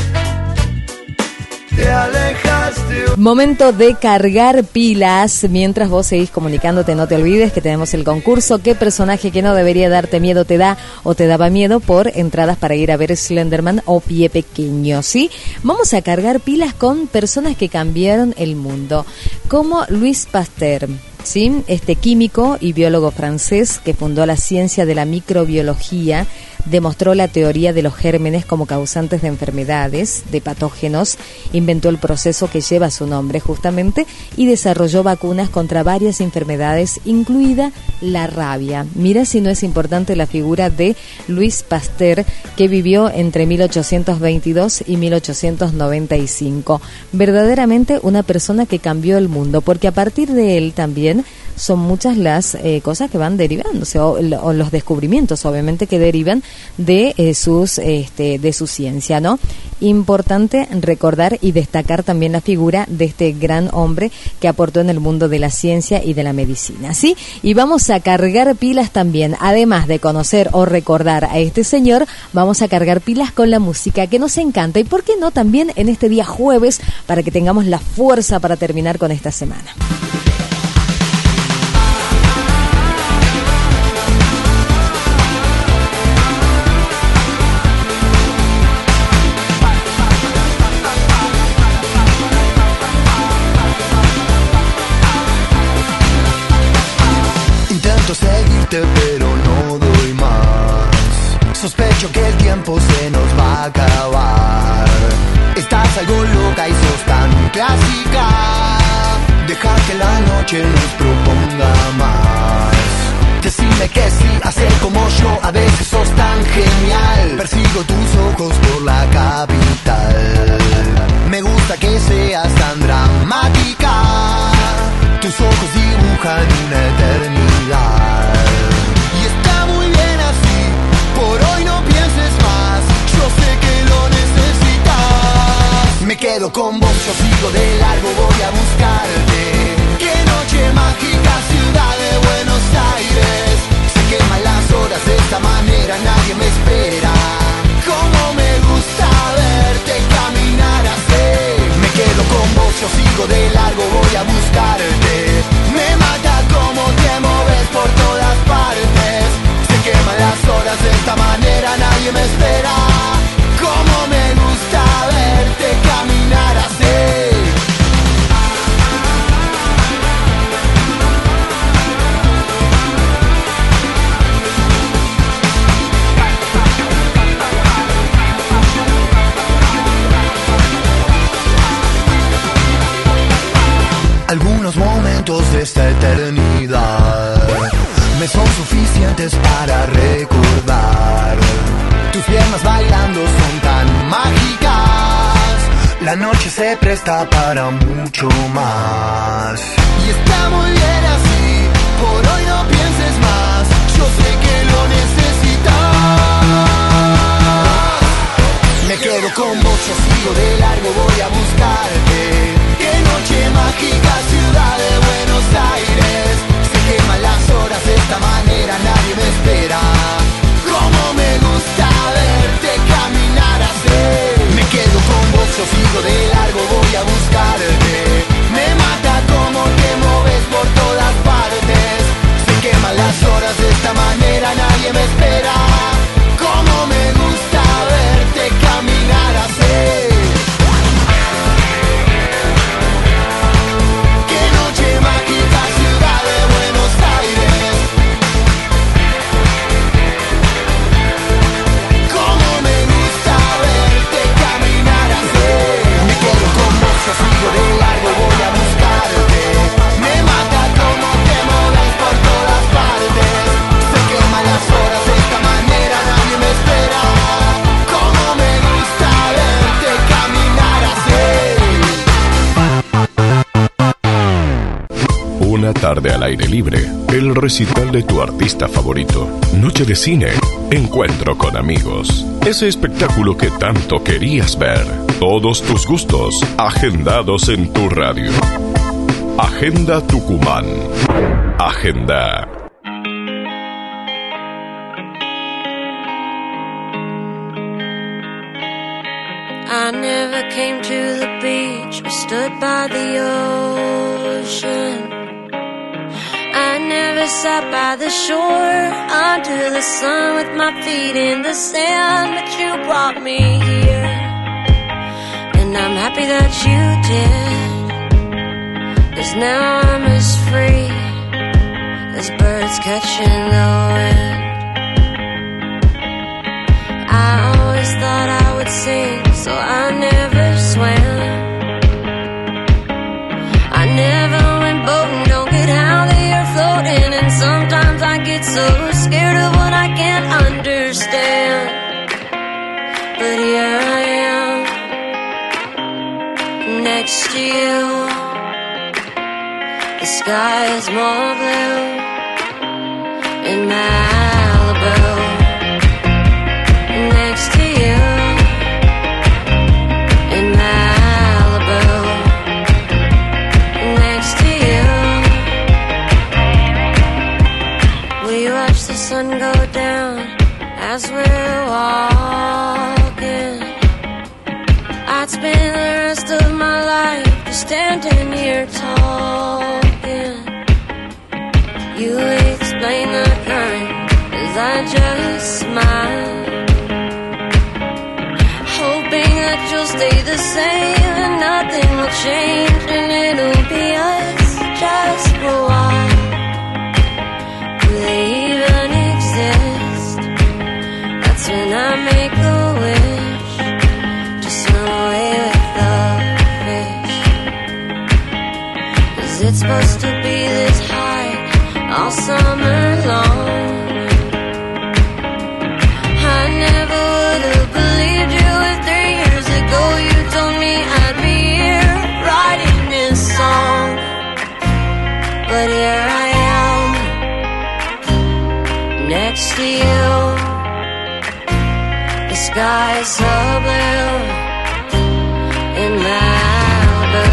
Te alejaste un Momento de cargar pilas. Mientras vos seguís comunicándote, no te olvides que tenemos el concurso ¿Qué personaje que no debería darte miedo te da o te daba miedo? Por entradas para ir a ver Slenderman o Pie Pequeño, ¿sí? Vamos a cargar pilas con personas que cambiaron el mundo, como Louis Pasteur, ¿sí? Este químico y biólogo francés que fundó la ciencia de la microbiología, demostró la teoría de los gérmenes como causantes de enfermedades, de patógenos, inventó el proceso que lleva su nombre justamente y desarrolló vacunas contra varias enfermedades, incluida la rabia. Mira si no es importante la figura de Louis Pasteur, que vivió entre mil ochocientos veintidós y mil ochocientos noventa y cinco. Verdaderamente una persona que cambió el mundo, porque a partir de él también son muchas las eh, cosas que van derivándose, o, o los descubrimientos, obviamente, que derivan de eh, sus este, de su ciencia, ¿no? Importante recordar y destacar también la figura de este gran hombre que aportó en el mundo de la ciencia y de la medicina, ¿sí? Y vamos a cargar pilas también, además de conocer o recordar a este señor, vamos a cargar pilas con la música que nos encanta, y por qué no también en este día jueves, para que tengamos la fuerza para terminar con esta semana. Seguirte pero no doy más. Sospecho que el tiempo se nos va a acabar. Estás algo loca y sos tan clásica. Deja que la noche nos proponga más. Decime que sí, hacer como yo, a veces sos tan genial. Persigo tus ojos por la capital. Me gusta que seas tan dramática. Tus ojos dibujan una eternidad. Y está muy bien así, por hoy no pienses más. Yo sé que lo necesitas. Me quedo con vos, yo sigo de largo, voy a buscarte. Qué noche mágica, ciudad de Buenos Aires. Se queman las horas de esta manera, nadie me espera. Cómo me gusta verte caminar así. Me quedo con vos, yo sigo de largo, voy a buscarte. Me mata cómo te moves por todas partes. Se queman las horas de esta manera, nadie me espera. Cómo me La noche se presta para mucho más. Y está muy bien así, por hoy no pienses más. Yo sé que lo necesitas. Me quedo con vos, yo sigo de largo, voy a buscarte. Qué noche mágica, ciudad de Buenos Aires. Se queman las horas de esta manera, nadie me espera. Cómo me gusta verte caminar así. Me quedo con vos, yo sigo de largo, voy a buscarte. Me mata cómo te moves por todas partes. Se queman las horas de esta manera, nadie me espera. Cómo me gusta verte caminar así. Qué noche mágica, ciudad de Buenos Aires. Cómo me gusta verte caminar así. Me quedo con vos, yo sigo de largo, voy a buscarte. Me mata cómo te mueves por todas partes. Se queman las horas de esta manera, nadie me espera. Cómo me gusta verte caminar así. Una tarde al aire libre, el recital de tu artista favorito, noche de cine, encuentro con amigos, ese espectáculo que tanto querías ver, todos tus gustos agendados en tu radio. Agenda Tucumán. Agenda. I never came to the beach or stood by the ocean. I never sat by the shore under the sun with my feet in the sand, but you brought me here, and I'm happy that you did, 'cause now I'm as free as birds catching the wind. I always thought I would sing, so I never swam. I never went boating, don't get how they are floating, and sometimes I get so scared of what I can't understand. But here I am, next to you. The sky is more blue in Malibu. Next to you in Malibu. Next to you. We watch the sun go down as we're walking. I'd spend the rest of my life just standing here talking. You explain the current as I just smile, hoping that you'll stay the same and nothing will change, and it'll be us just for a while. Do they even exist? That's when I make a wish to swim away with the fish. 'Cause it's supposed to be this high all summer long. I never would have believed you if three years ago you told me I'd be here writing this song. But here I am, next to you. The sky's so blue in Malibu.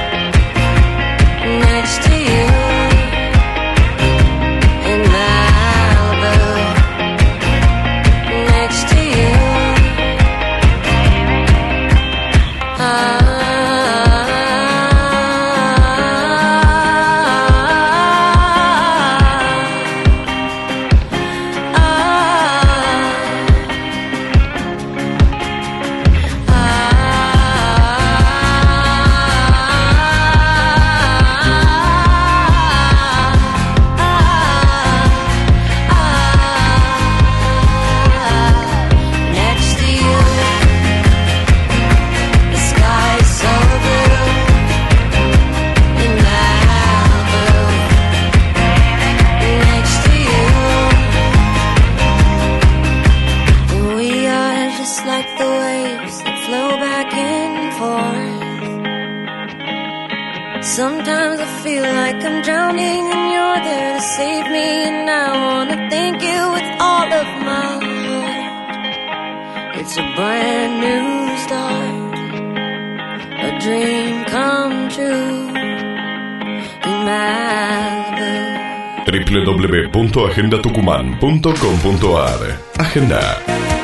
Next to you in Malibu. Next to you. Ah. Ah. I'm drowning and you're there to save me, and I wanna thank you with all of my heart. It's a brand new start, a dream come true in Malibu. w w w punto agenda tucumán punto com punto a r. Agenda.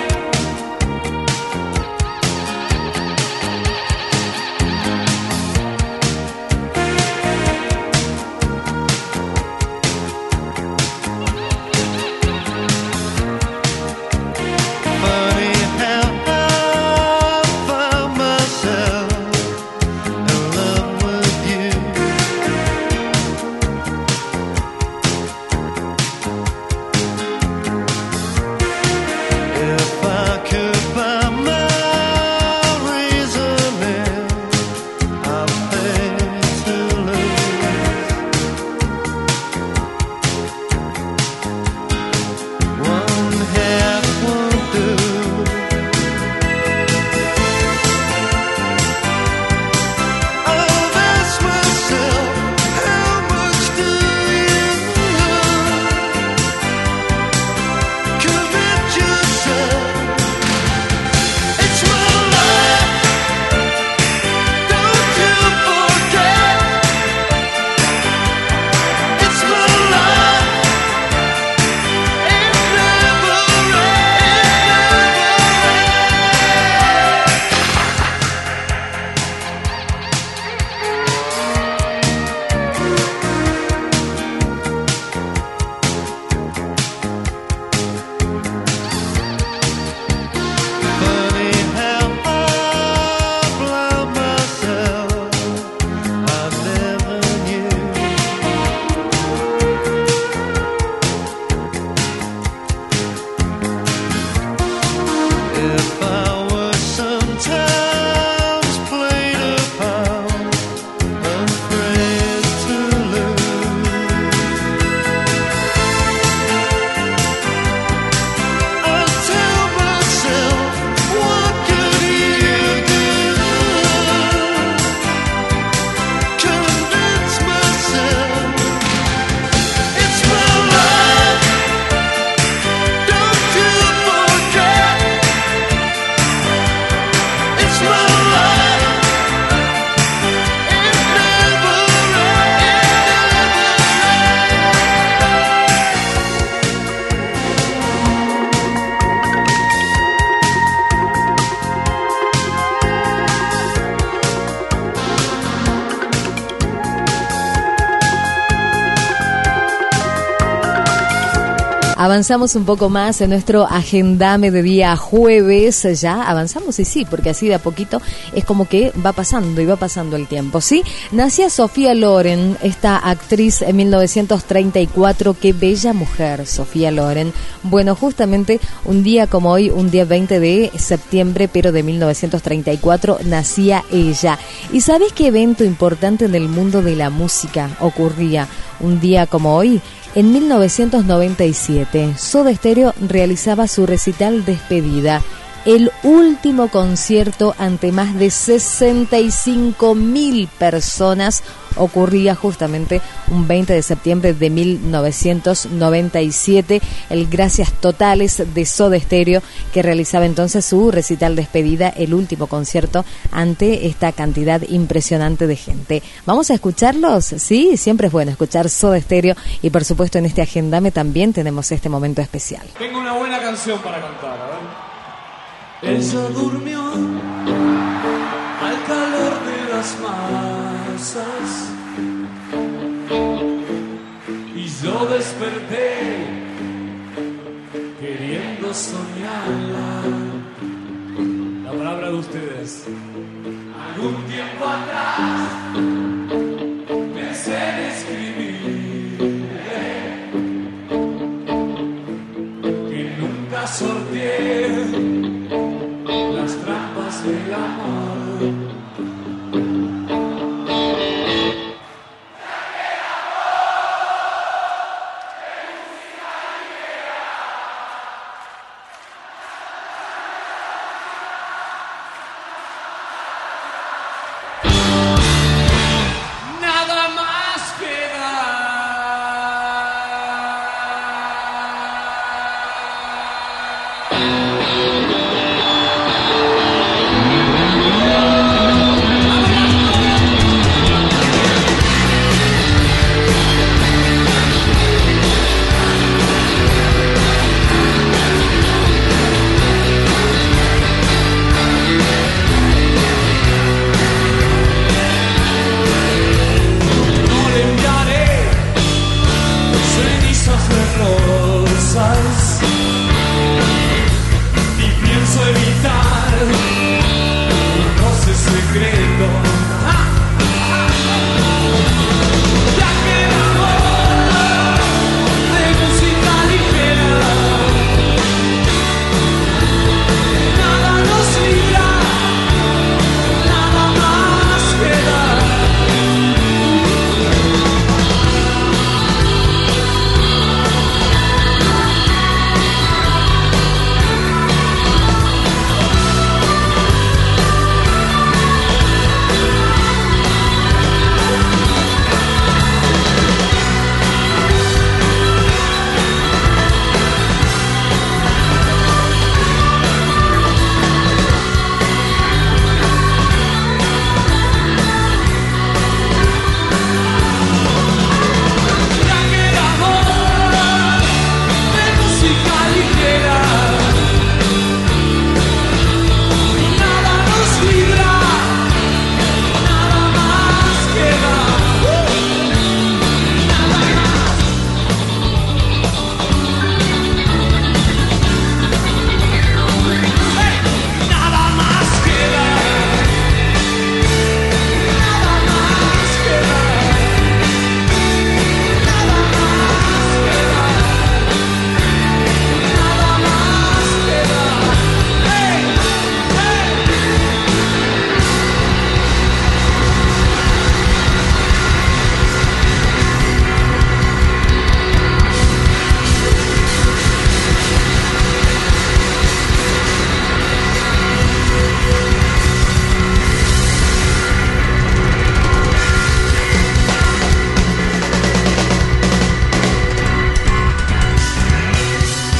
Avanzamos un poco más en nuestro agendame de día jueves. Ya avanzamos y sí, porque así de a poquito es como que va pasando y va pasando el tiempo, ¿sí? Nacía Sofía Loren, esta actriz en mil novecientos treinta y cuatro. Qué bella mujer, Sofía Loren. Bueno, justamente un día como hoy, un día veinte de septiembre, pero de mil novecientos treinta y cuatro, nacía ella. ¿Y sabés qué evento importante en el mundo de la música ocurría un día como hoy? En mil novecientos noventa y siete, Soda Stereo realizaba su recital despedida, el último concierto ante más de sesenta y cinco mil personas. Ocurría justamente un veinte de septiembre de mil novecientos noventa y siete, el Gracias Totales de Soda Stereo, que realizaba entonces su recital despedida, el último concierto ante esta cantidad impresionante de gente. ¿Vamos a escucharlos? Sí, siempre es bueno escuchar Soda Stereo, y por supuesto en este agendame también tenemos este momento especial. Tengo una buena canción para cantar, a ver. Ella durmió al calor de las masas y yo desperté queriendo soñarla. La palabra de ustedes. Algún tiempo atrás pensé en escribirle que nunca sorteé las trampas del amor. Nada más queda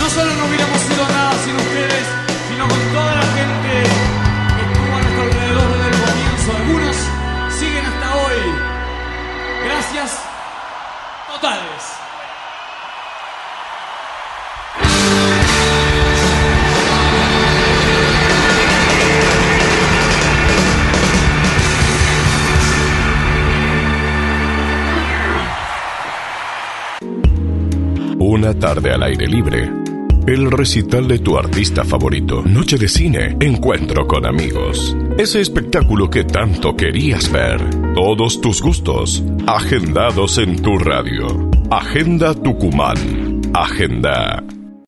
no solo no hubiéramos sido nada sin ustedes, sino con toda la gente que estuvo a nuestro alrededor desde el comienzo. Algunos siguen hasta hoy. Gracias totales. Una tarde al aire libre. El recital de tu artista favorito. Noche de cine. Encuentro con amigos. Ese espectáculo que tanto querías ver. Todos tus gustos. Agendados en tu radio. Agenda Tucumán. Agenda.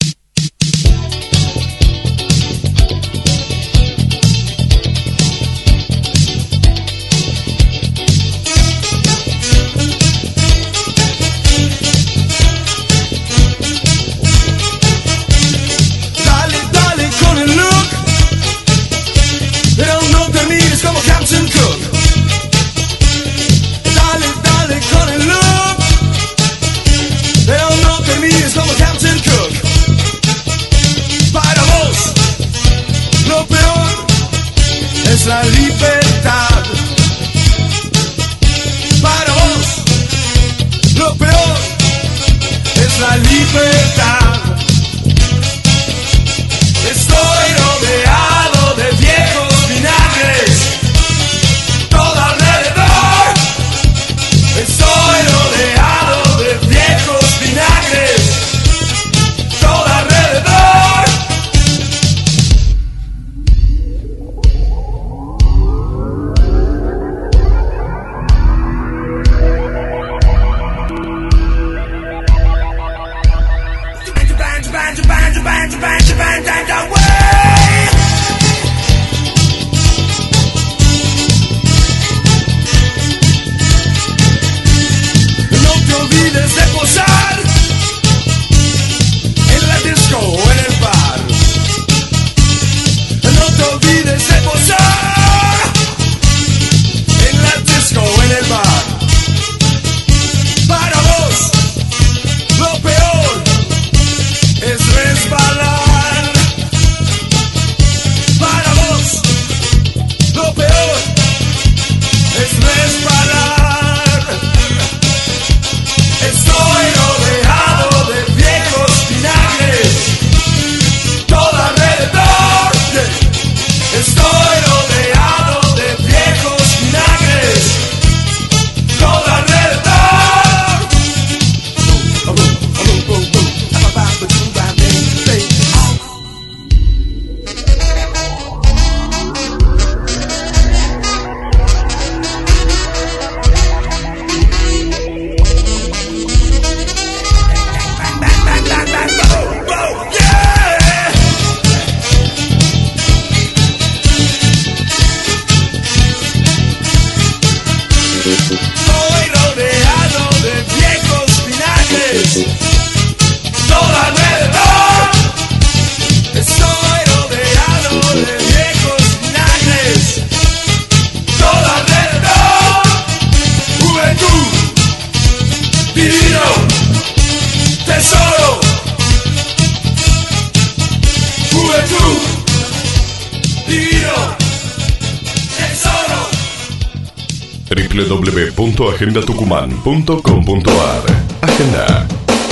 La libertad. Para vos, lo peor es la libertad. Estoy rodeado de viejos vinagres, todo alrededor. Estoy rodeado de viejos vinagres, todo alrededor. w w w punto agenda tucumán punto com punto a r. Agenda.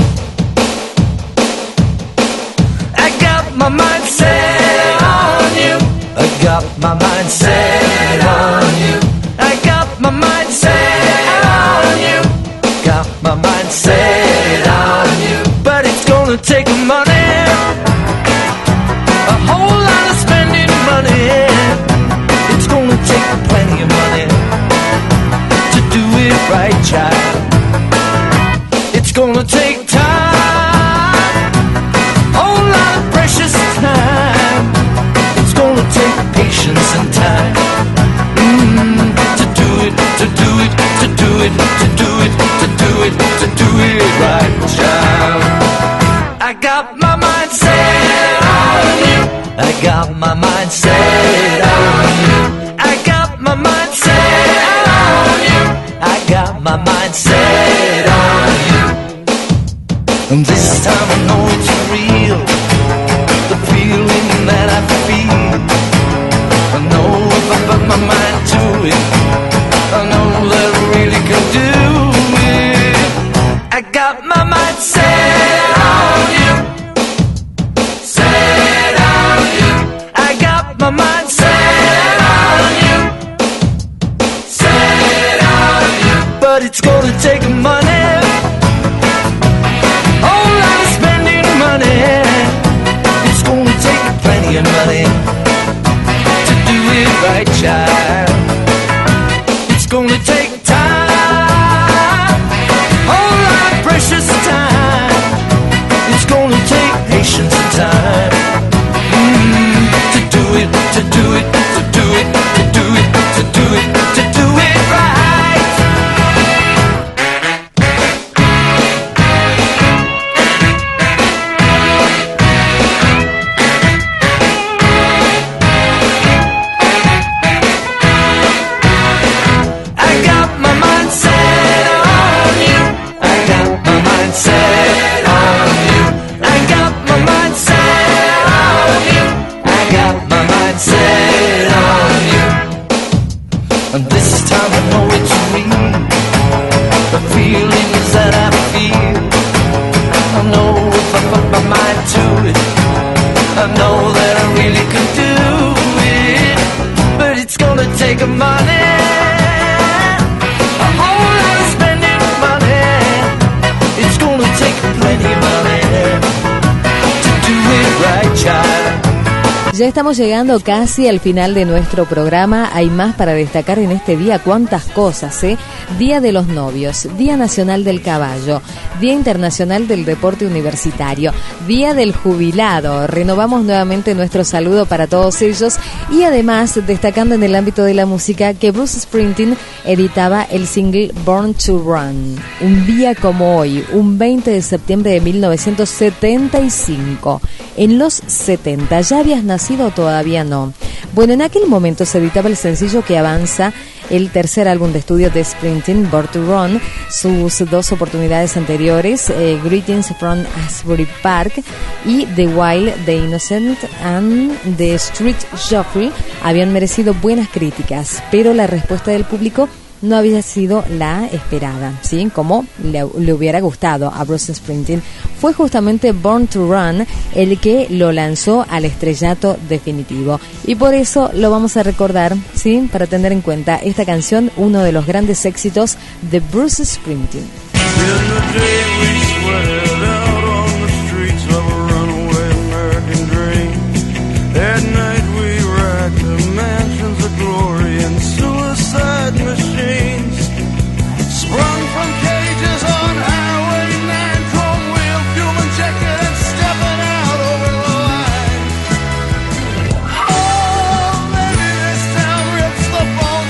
I got my mind set on you. I got my mind set on you. I got my mind set on you. Got my mind set on you. But it's gonna take money, a whole lot of spending money. It's gonna take plenty of money to do it right, child. It's gonna take time, a whole lot of precious time. It's gonna take patience and time mm, to do it, to do it, to do it, to do it, to do it, to do it right, child. I got my mind set on you. I got my mind set on you. I got my mind set on you. I got my mind set on you. And this time I know it's real. it. I know that I really can do it. I got my mind set on you, set on you. I got my mind set on you, set on you. But it's gonna take money, whole lot of spending money. It's gonna take plenty of money to do it right, child. It's gonna take time, whole lot of precious time. It's gonna take patience and time mm, to do it, to do it, to do it, to do it, to do it, to do it right. Ya estamos llegando casi al final de nuestro programa. Hay más para destacar en este día. Cuántas cosas, ¿eh? Día de los Novios, Día Nacional del Caballo, Día Internacional del Deporte Universitario, Día del Jubilado. Renovamos nuevamente nuestro saludo para todos ellos y además destacando en el ámbito de la música que Bruce Springsteen editaba el single Born to Run. Un día como hoy, un veinte de septiembre de mil novecientos setenta y cinco. En los setenta, ¿ya habías nacido o todavía no? Bueno, en aquel momento se editaba el sencillo que avanza el tercer álbum de estudio de Springsteen, Born to Run. Sus dos oportunidades anteriores, eh, Greetings from Asbury Park y The Wild, The Innocent and The Street Shuffle, habían merecido buenas críticas, pero la respuesta del público no había sido la esperada, ¿sí? Como le, le hubiera gustado a Bruce Springsteen. Fue justamente Born to Run el que lo lanzó al estrellato definitivo. Y por eso lo vamos a recordar, ¿sí? Para tener en cuenta esta canción, uno de los grandes éxitos de Bruce Springsteen.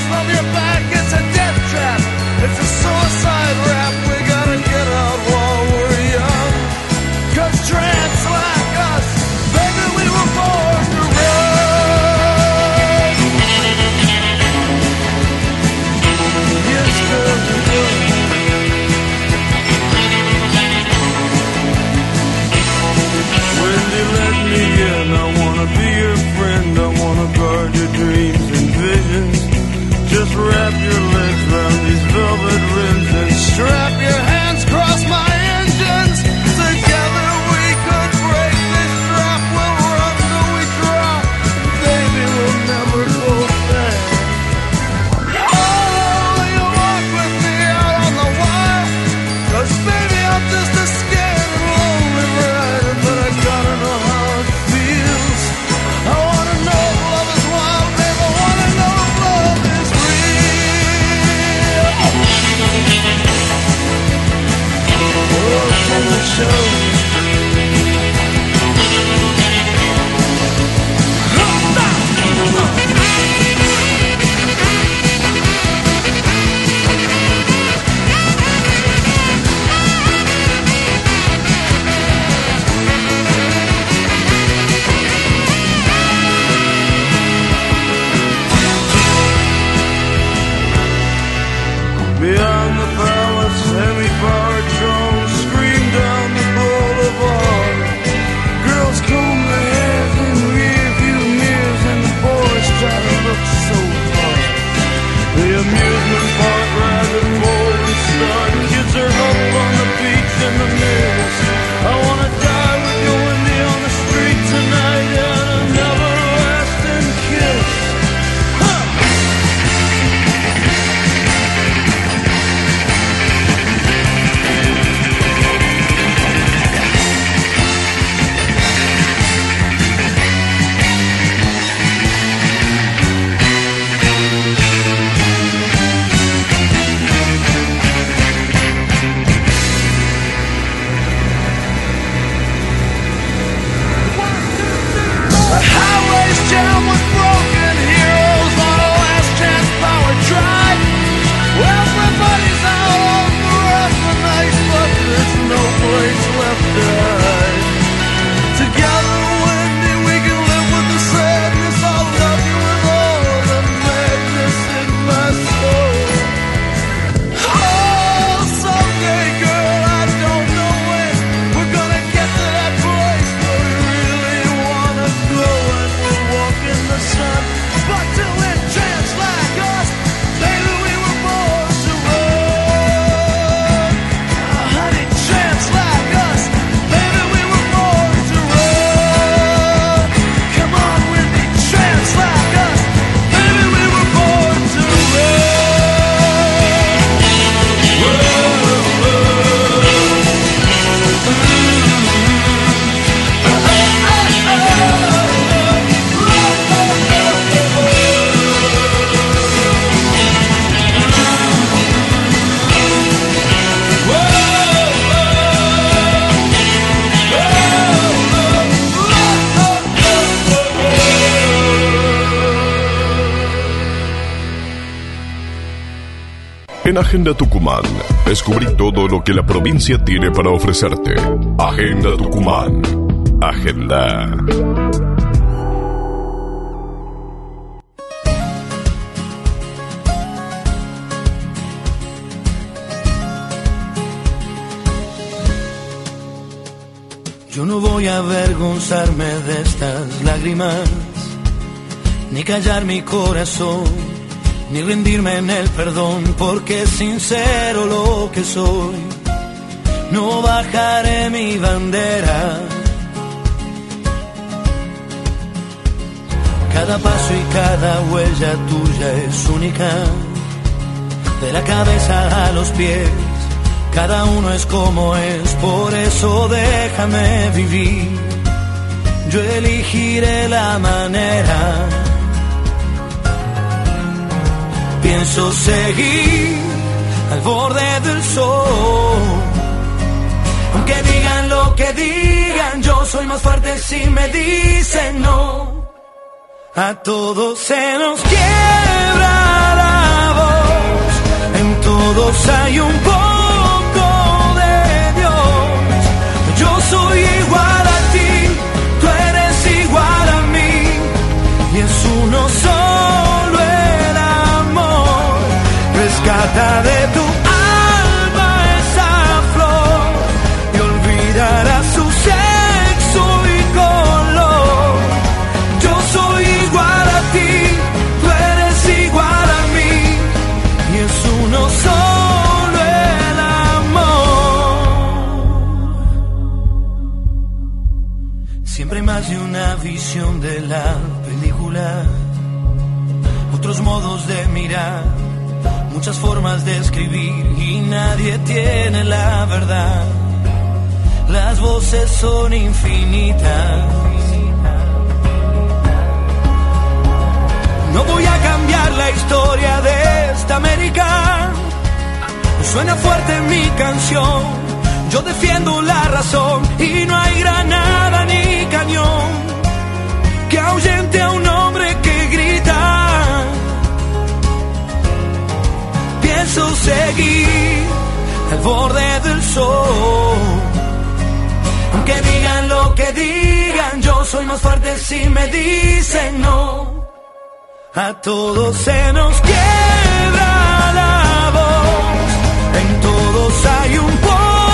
It's a suicide rap, we gotta get out while En Agenda Tucumán, descubrí todo lo que la provincia tiene para ofrecerte. Agenda Tucumán. Agenda. Yo no voy a avergonzarme de estas lágrimas, ni callar mi corazón, ni rendirme en el perdón, porque es sincero lo que soy. No bajaré mi bandera. Cada paso y cada huella tuya es única, de la cabeza a los pies. Cada uno es como es, por eso déjame vivir. Yo elegiré la manera. Pienso seguir al borde del sol. Aunque digan lo que digan, yo soy más fuerte si me dicen no. A todos se nos quiebra la voz, en todos hay un poco. Soy igual a ti, tú eres igual a mí, y es uno solo el amor. Rescata de tu alma esa flor y olvidarás su sexo y color. Yo soy igual a ti, tú eres igual a mí, y es uno solo. Siempre hay más de una visión de la película, otros modos de mirar, muchas formas de escribir y nadie tiene la verdad. Las voces son infinitas. No voy a cambiar la historia de esta América. Suena fuerte mi canción. Yo defiendo la razón y no hay granada ni cañón que ahuyente a un hombre que grita. Pienso seguir al borde del sol. Aunque digan lo que digan, yo soy más fuerte si me dicen no. A todos se nos quiebra la voz, en todos hay un poco.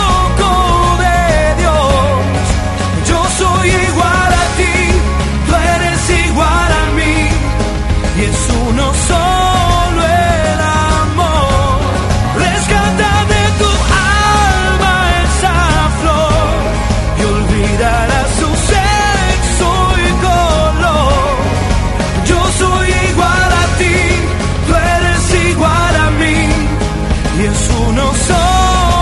Soy igual a ti, tú eres igual a mí, y es uno solo el amor. Rescata de tu alma esa flor y olvidarás su sexo y color. Yo soy igual a ti, tú eres igual a mí, y es uno solo.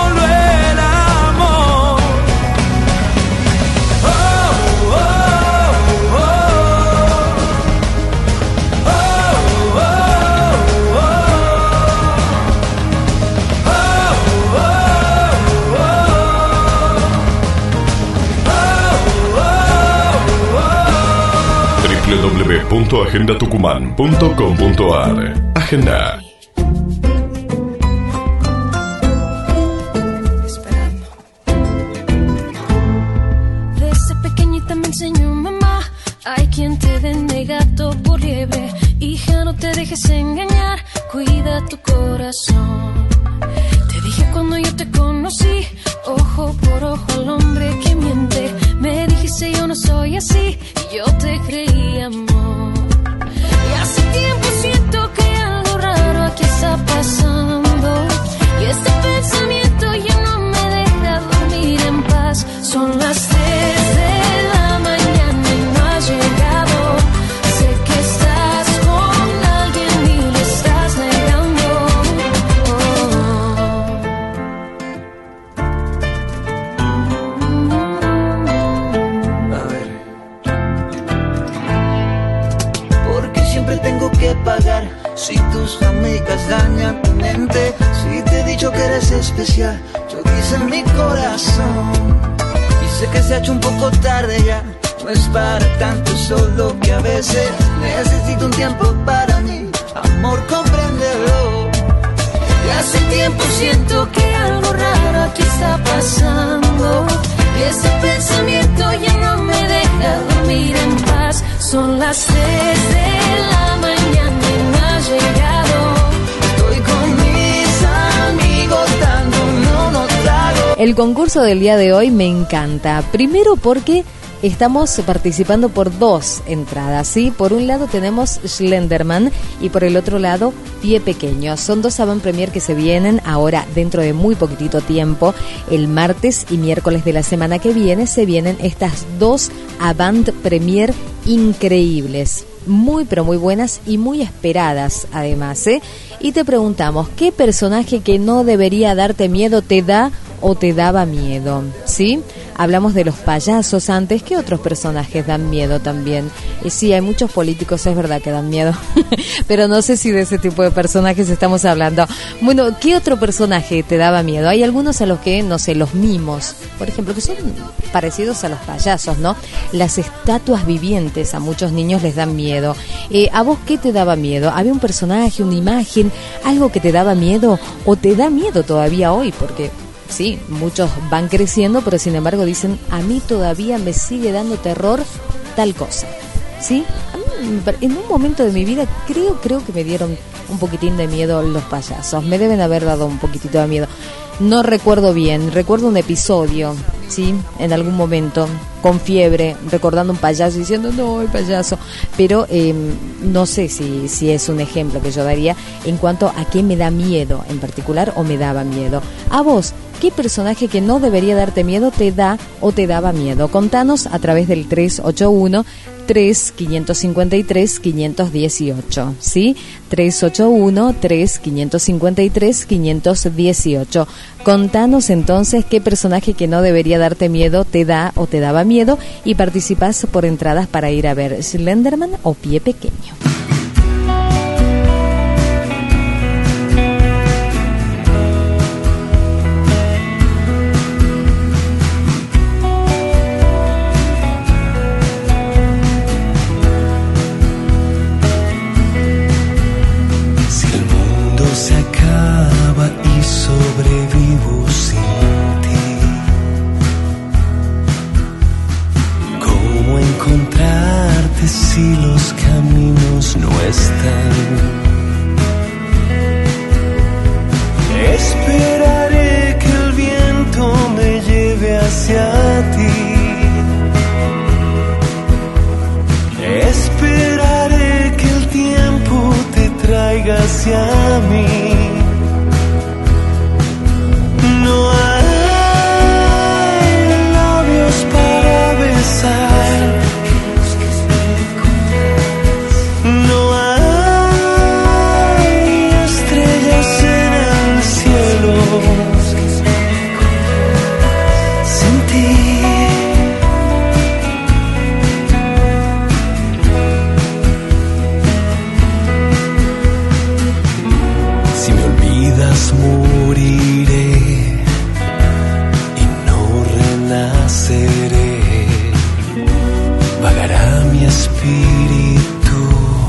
doble u doble u doble u punto agenda tucumán punto com punto a r. Agenda. Desde pequeñita me enseñó mamá, hay quien te vende gato por liebre. Hija, no te dejes engañar, cuida tu corazón. Te dije cuando yo te conocí, ojo por ojo al hombre que miente. Me dijiste yo no soy así, y yo te creí, amor. Y hace tiempo siento que algo raro aquí está pasando, y este pensamiento ya no me deja dormir en paz. Son las tres de la mañana y no has llegado. Sé que estás con alguien y lo estás negando. A ver. Porque siempre tengo que pagar si tus amigas dañan tu mente. Si te he dicho que eres especial, yo dice en mi corazón. Sé que se ha hecho un poco tarde ya, no es para tanto, solo que a veces necesito un tiempo para mí. Amor, compréndelo. Y hace tiempo siento que algo raro aquí está pasando. Y ese pensamiento ya no me deja dormir en paz. Son las tres de la mañana y no ha llegado. Estoy con mis amigos dando unos tragos. El concurso del día de hoy me encanta. Primero porque estamos participando por dos entradas, ¿sí? Por un lado tenemos Slenderman y por el otro lado Pie Pequeño. Son dos avant premier que se vienen ahora dentro de muy poquitito tiempo. El martes y miércoles de la semana que viene se vienen estas dos avant premier increíbles. Muy pero muy buenas y muy esperadas además, ¿eh? Y te preguntamos, ¿qué personaje que no debería darte miedo te da o te daba miedo? ¿Sí? Hablamos de los payasos antes. ¿Qué otros personajes dan miedo también? Y sí, hay muchos políticos, es verdad que dan miedo, pero no sé si de ese tipo de personajes estamos hablando. Bueno, ¿qué otro personaje te daba miedo? Hay algunos a los que, no sé, los mimos, por ejemplo, que son parecidos a los payasos, ¿no? Las estatuas vivientes a muchos niños les dan miedo. Eh, ¿A vos qué te daba miedo? ¿Había un personaje, una imagen, algo que te daba miedo o te da miedo todavía hoy? Porque sí, muchos van creciendo, pero sin embargo dicen, a mí todavía me sigue dando terror tal cosa, ¿sí? A mí, en un momento de mi vida creo, creo que me dieron un poquitín de miedo los payasos, me deben haber dado un poquitito de miedo. No recuerdo bien, recuerdo un episodio, ¿sí? En algún momento, con fiebre, recordando un payaso diciendo, no, el payaso. Pero eh, no sé si, si es un ejemplo que yo daría en cuanto a qué me da miedo en particular o me daba miedo. A vos, ¿qué personaje que no debería darte miedo te da o te daba miedo? Contanos a través del tres ocho uno, tres cinco cinco tres, cinco uno ocho, ¿sí? tres ocho uno, tres cinco cinco tres, cinco uno ocho. Contanos entonces qué personaje que no debería darte miedo te da o te daba miedo y participás por entradas para ir a ver Slenderman o Pie Pequeño. Sobrevivo sin ti. ¿Cómo encontrarte si los caminos no están? Esperaré que el viento me lleve hacia ti. Esperaré que el tiempo te traiga hacia mí. No hay labios para besar, no hay estrellas en el cielo sin ti. Si me olvidas moriré, naceré, vagará mi espíritu,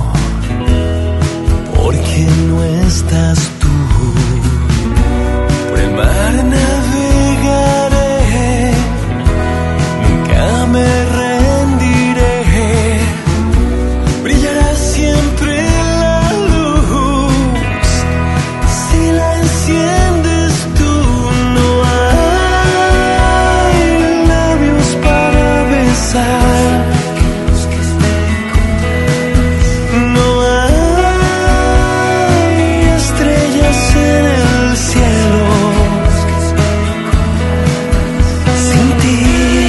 porque no estás tú. Por el mar navegaré, nunca me rendiré, brillará siempre la luz, si la enciendes tú. No no hay estrellas en el cielo sin ti.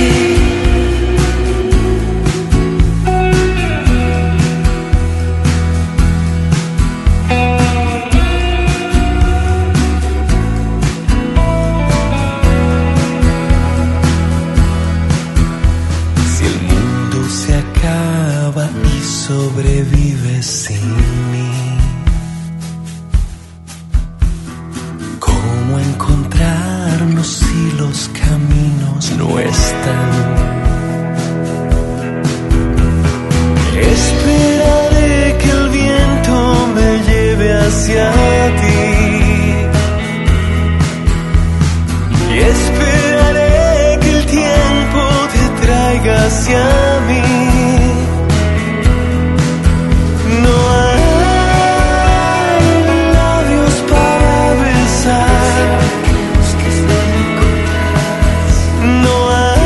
Sobrevive sin mí. ¿Cómo encontrarnos si los caminos no están? Esperaré que el viento me lleve hacia ti. hacia mí. No hay labios para besar, no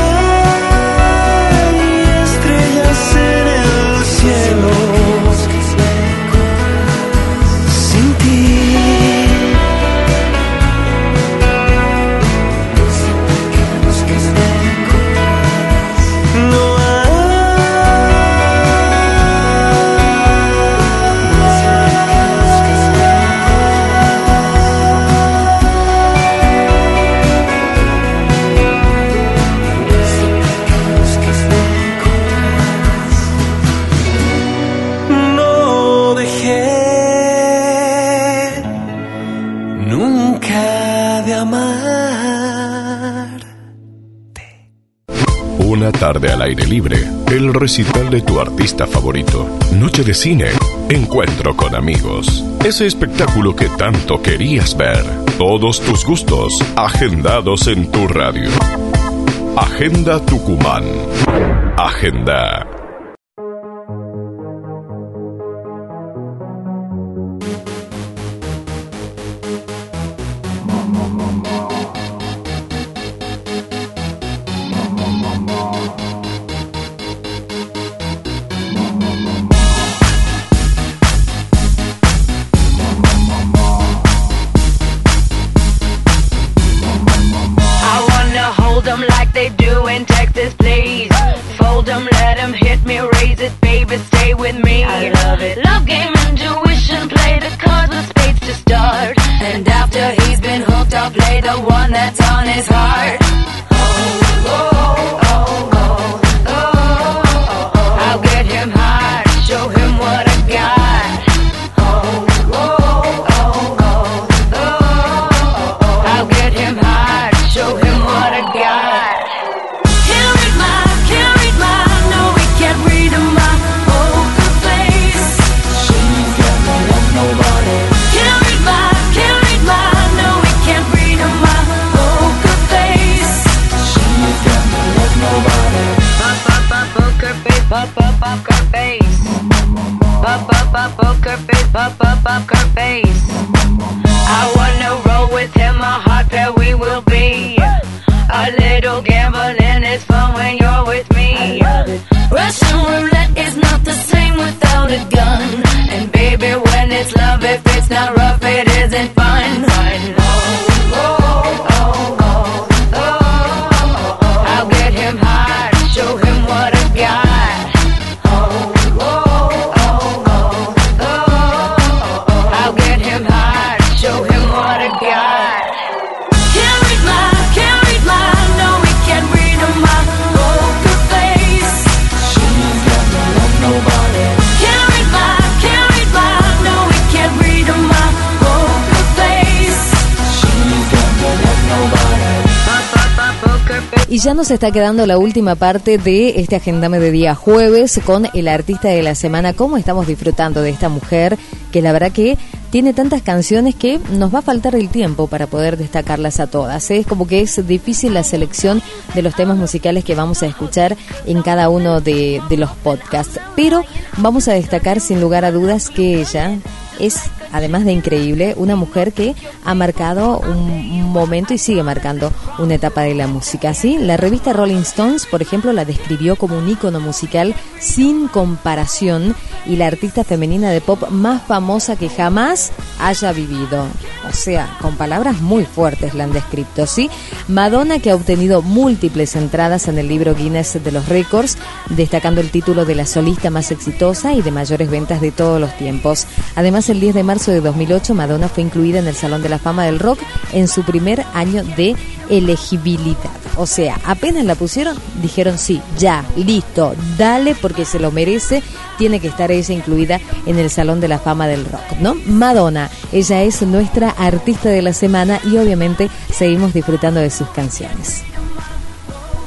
hay estrellas en el cielo sin ti. Una tarde al aire libre, el recital de tu artista favorito, noche de cine, encuentro con amigos, ese espectáculo que tanto querías ver, todos tus gustos agendados en tu radio. Agenda Tucumán. Agenda. Y ya nos está quedando la última parte de este Agendame de día jueves con el artista de la semana. ¿Cómo estamos disfrutando de esta mujer? Que la verdad que tiene tantas canciones que nos va a faltar el tiempo para poder destacarlas a todas. Es como que es difícil la selección de los temas musicales que vamos a escuchar en cada uno de, de los podcasts. Pero vamos a destacar sin lugar a dudas que ella es, además de increíble, una mujer que ha marcado un momento y sigue marcando una etapa de la música. ¿Sí? La revista Rolling Stones, por ejemplo, la describió como un ícono musical sin comparación y la artista femenina de pop más famosa que jamás haya vivido. O sea, con palabras muy fuertes la han descrito, ¿sí? Madonna, que ha obtenido múltiples entradas en el libro Guinness de los récords, destacando el título de la solista más exitosa y de mayores ventas de todos los tiempos. Además, el diez de marzo de dos mil ocho, Madonna fue incluida en el Salón de la Fama del Rock en su primer año de elegibilidad. O sea, apenas la pusieron, dijeron sí, ya, listo, dale porque se lo merece, tiene que estar ella incluida en el Salón de la Fama del Rock, ¿no? Madonna, ella es nuestra artista de la semana y obviamente seguimos disfrutando de sus canciones.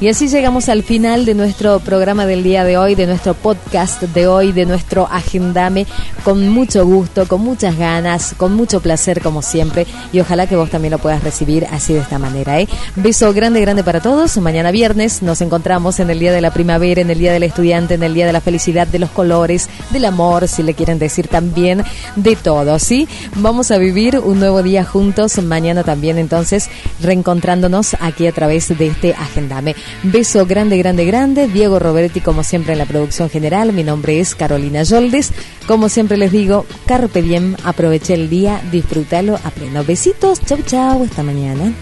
Y así llegamos al final de nuestro programa del día de hoy, de nuestro podcast de hoy, de nuestro Agendame, con mucho gusto, con muchas ganas, con mucho placer como siempre, y ojalá que vos también lo puedas recibir así de esta manera, ¿eh? Beso grande, grande para todos. Mañana viernes nos encontramos en el Día de la Primavera, en el Día del Estudiante, en el Día de la Felicidad, de los colores, del amor, si le quieren decir también, de todo, ¿sí? Vamos a vivir un nuevo día juntos, mañana también, entonces, reencontrándonos aquí a través de este Agendame. Beso grande, grande, grande. Diego Roberti, como siempre, en la producción general. Mi nombre es Carolina Yoldes. Como siempre les digo, carpe diem, aproveché el día, disfrútalo a pleno. Besitos, chau, chau, hasta mañana.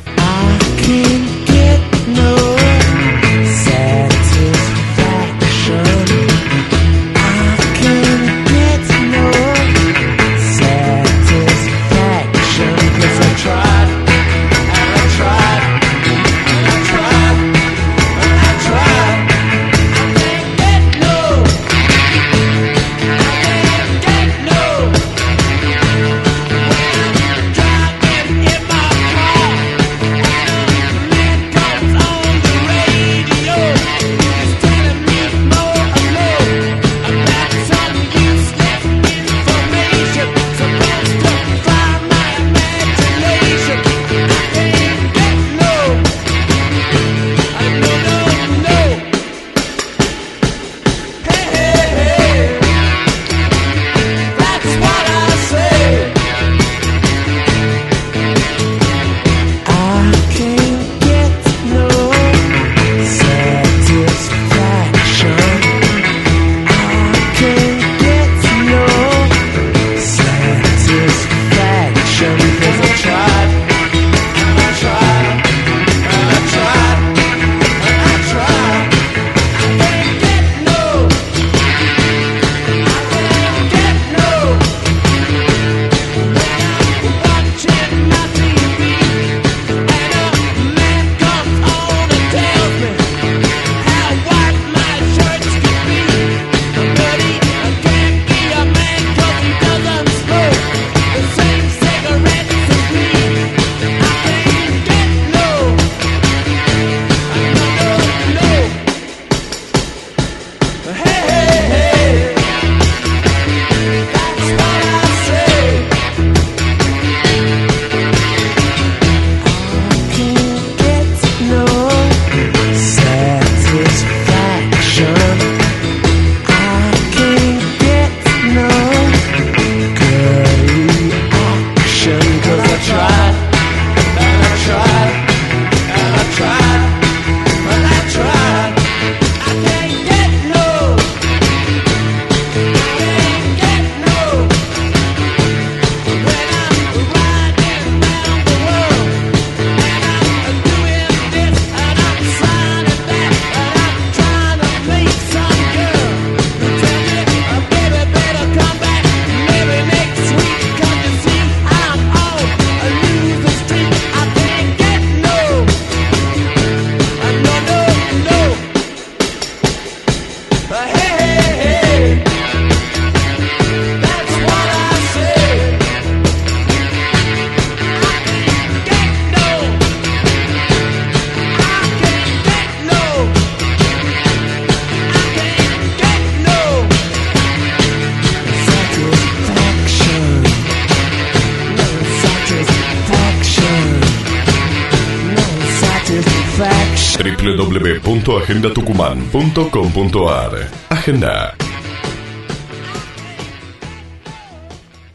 w w w punto agenda tucumán punto com punto a r. Agenda.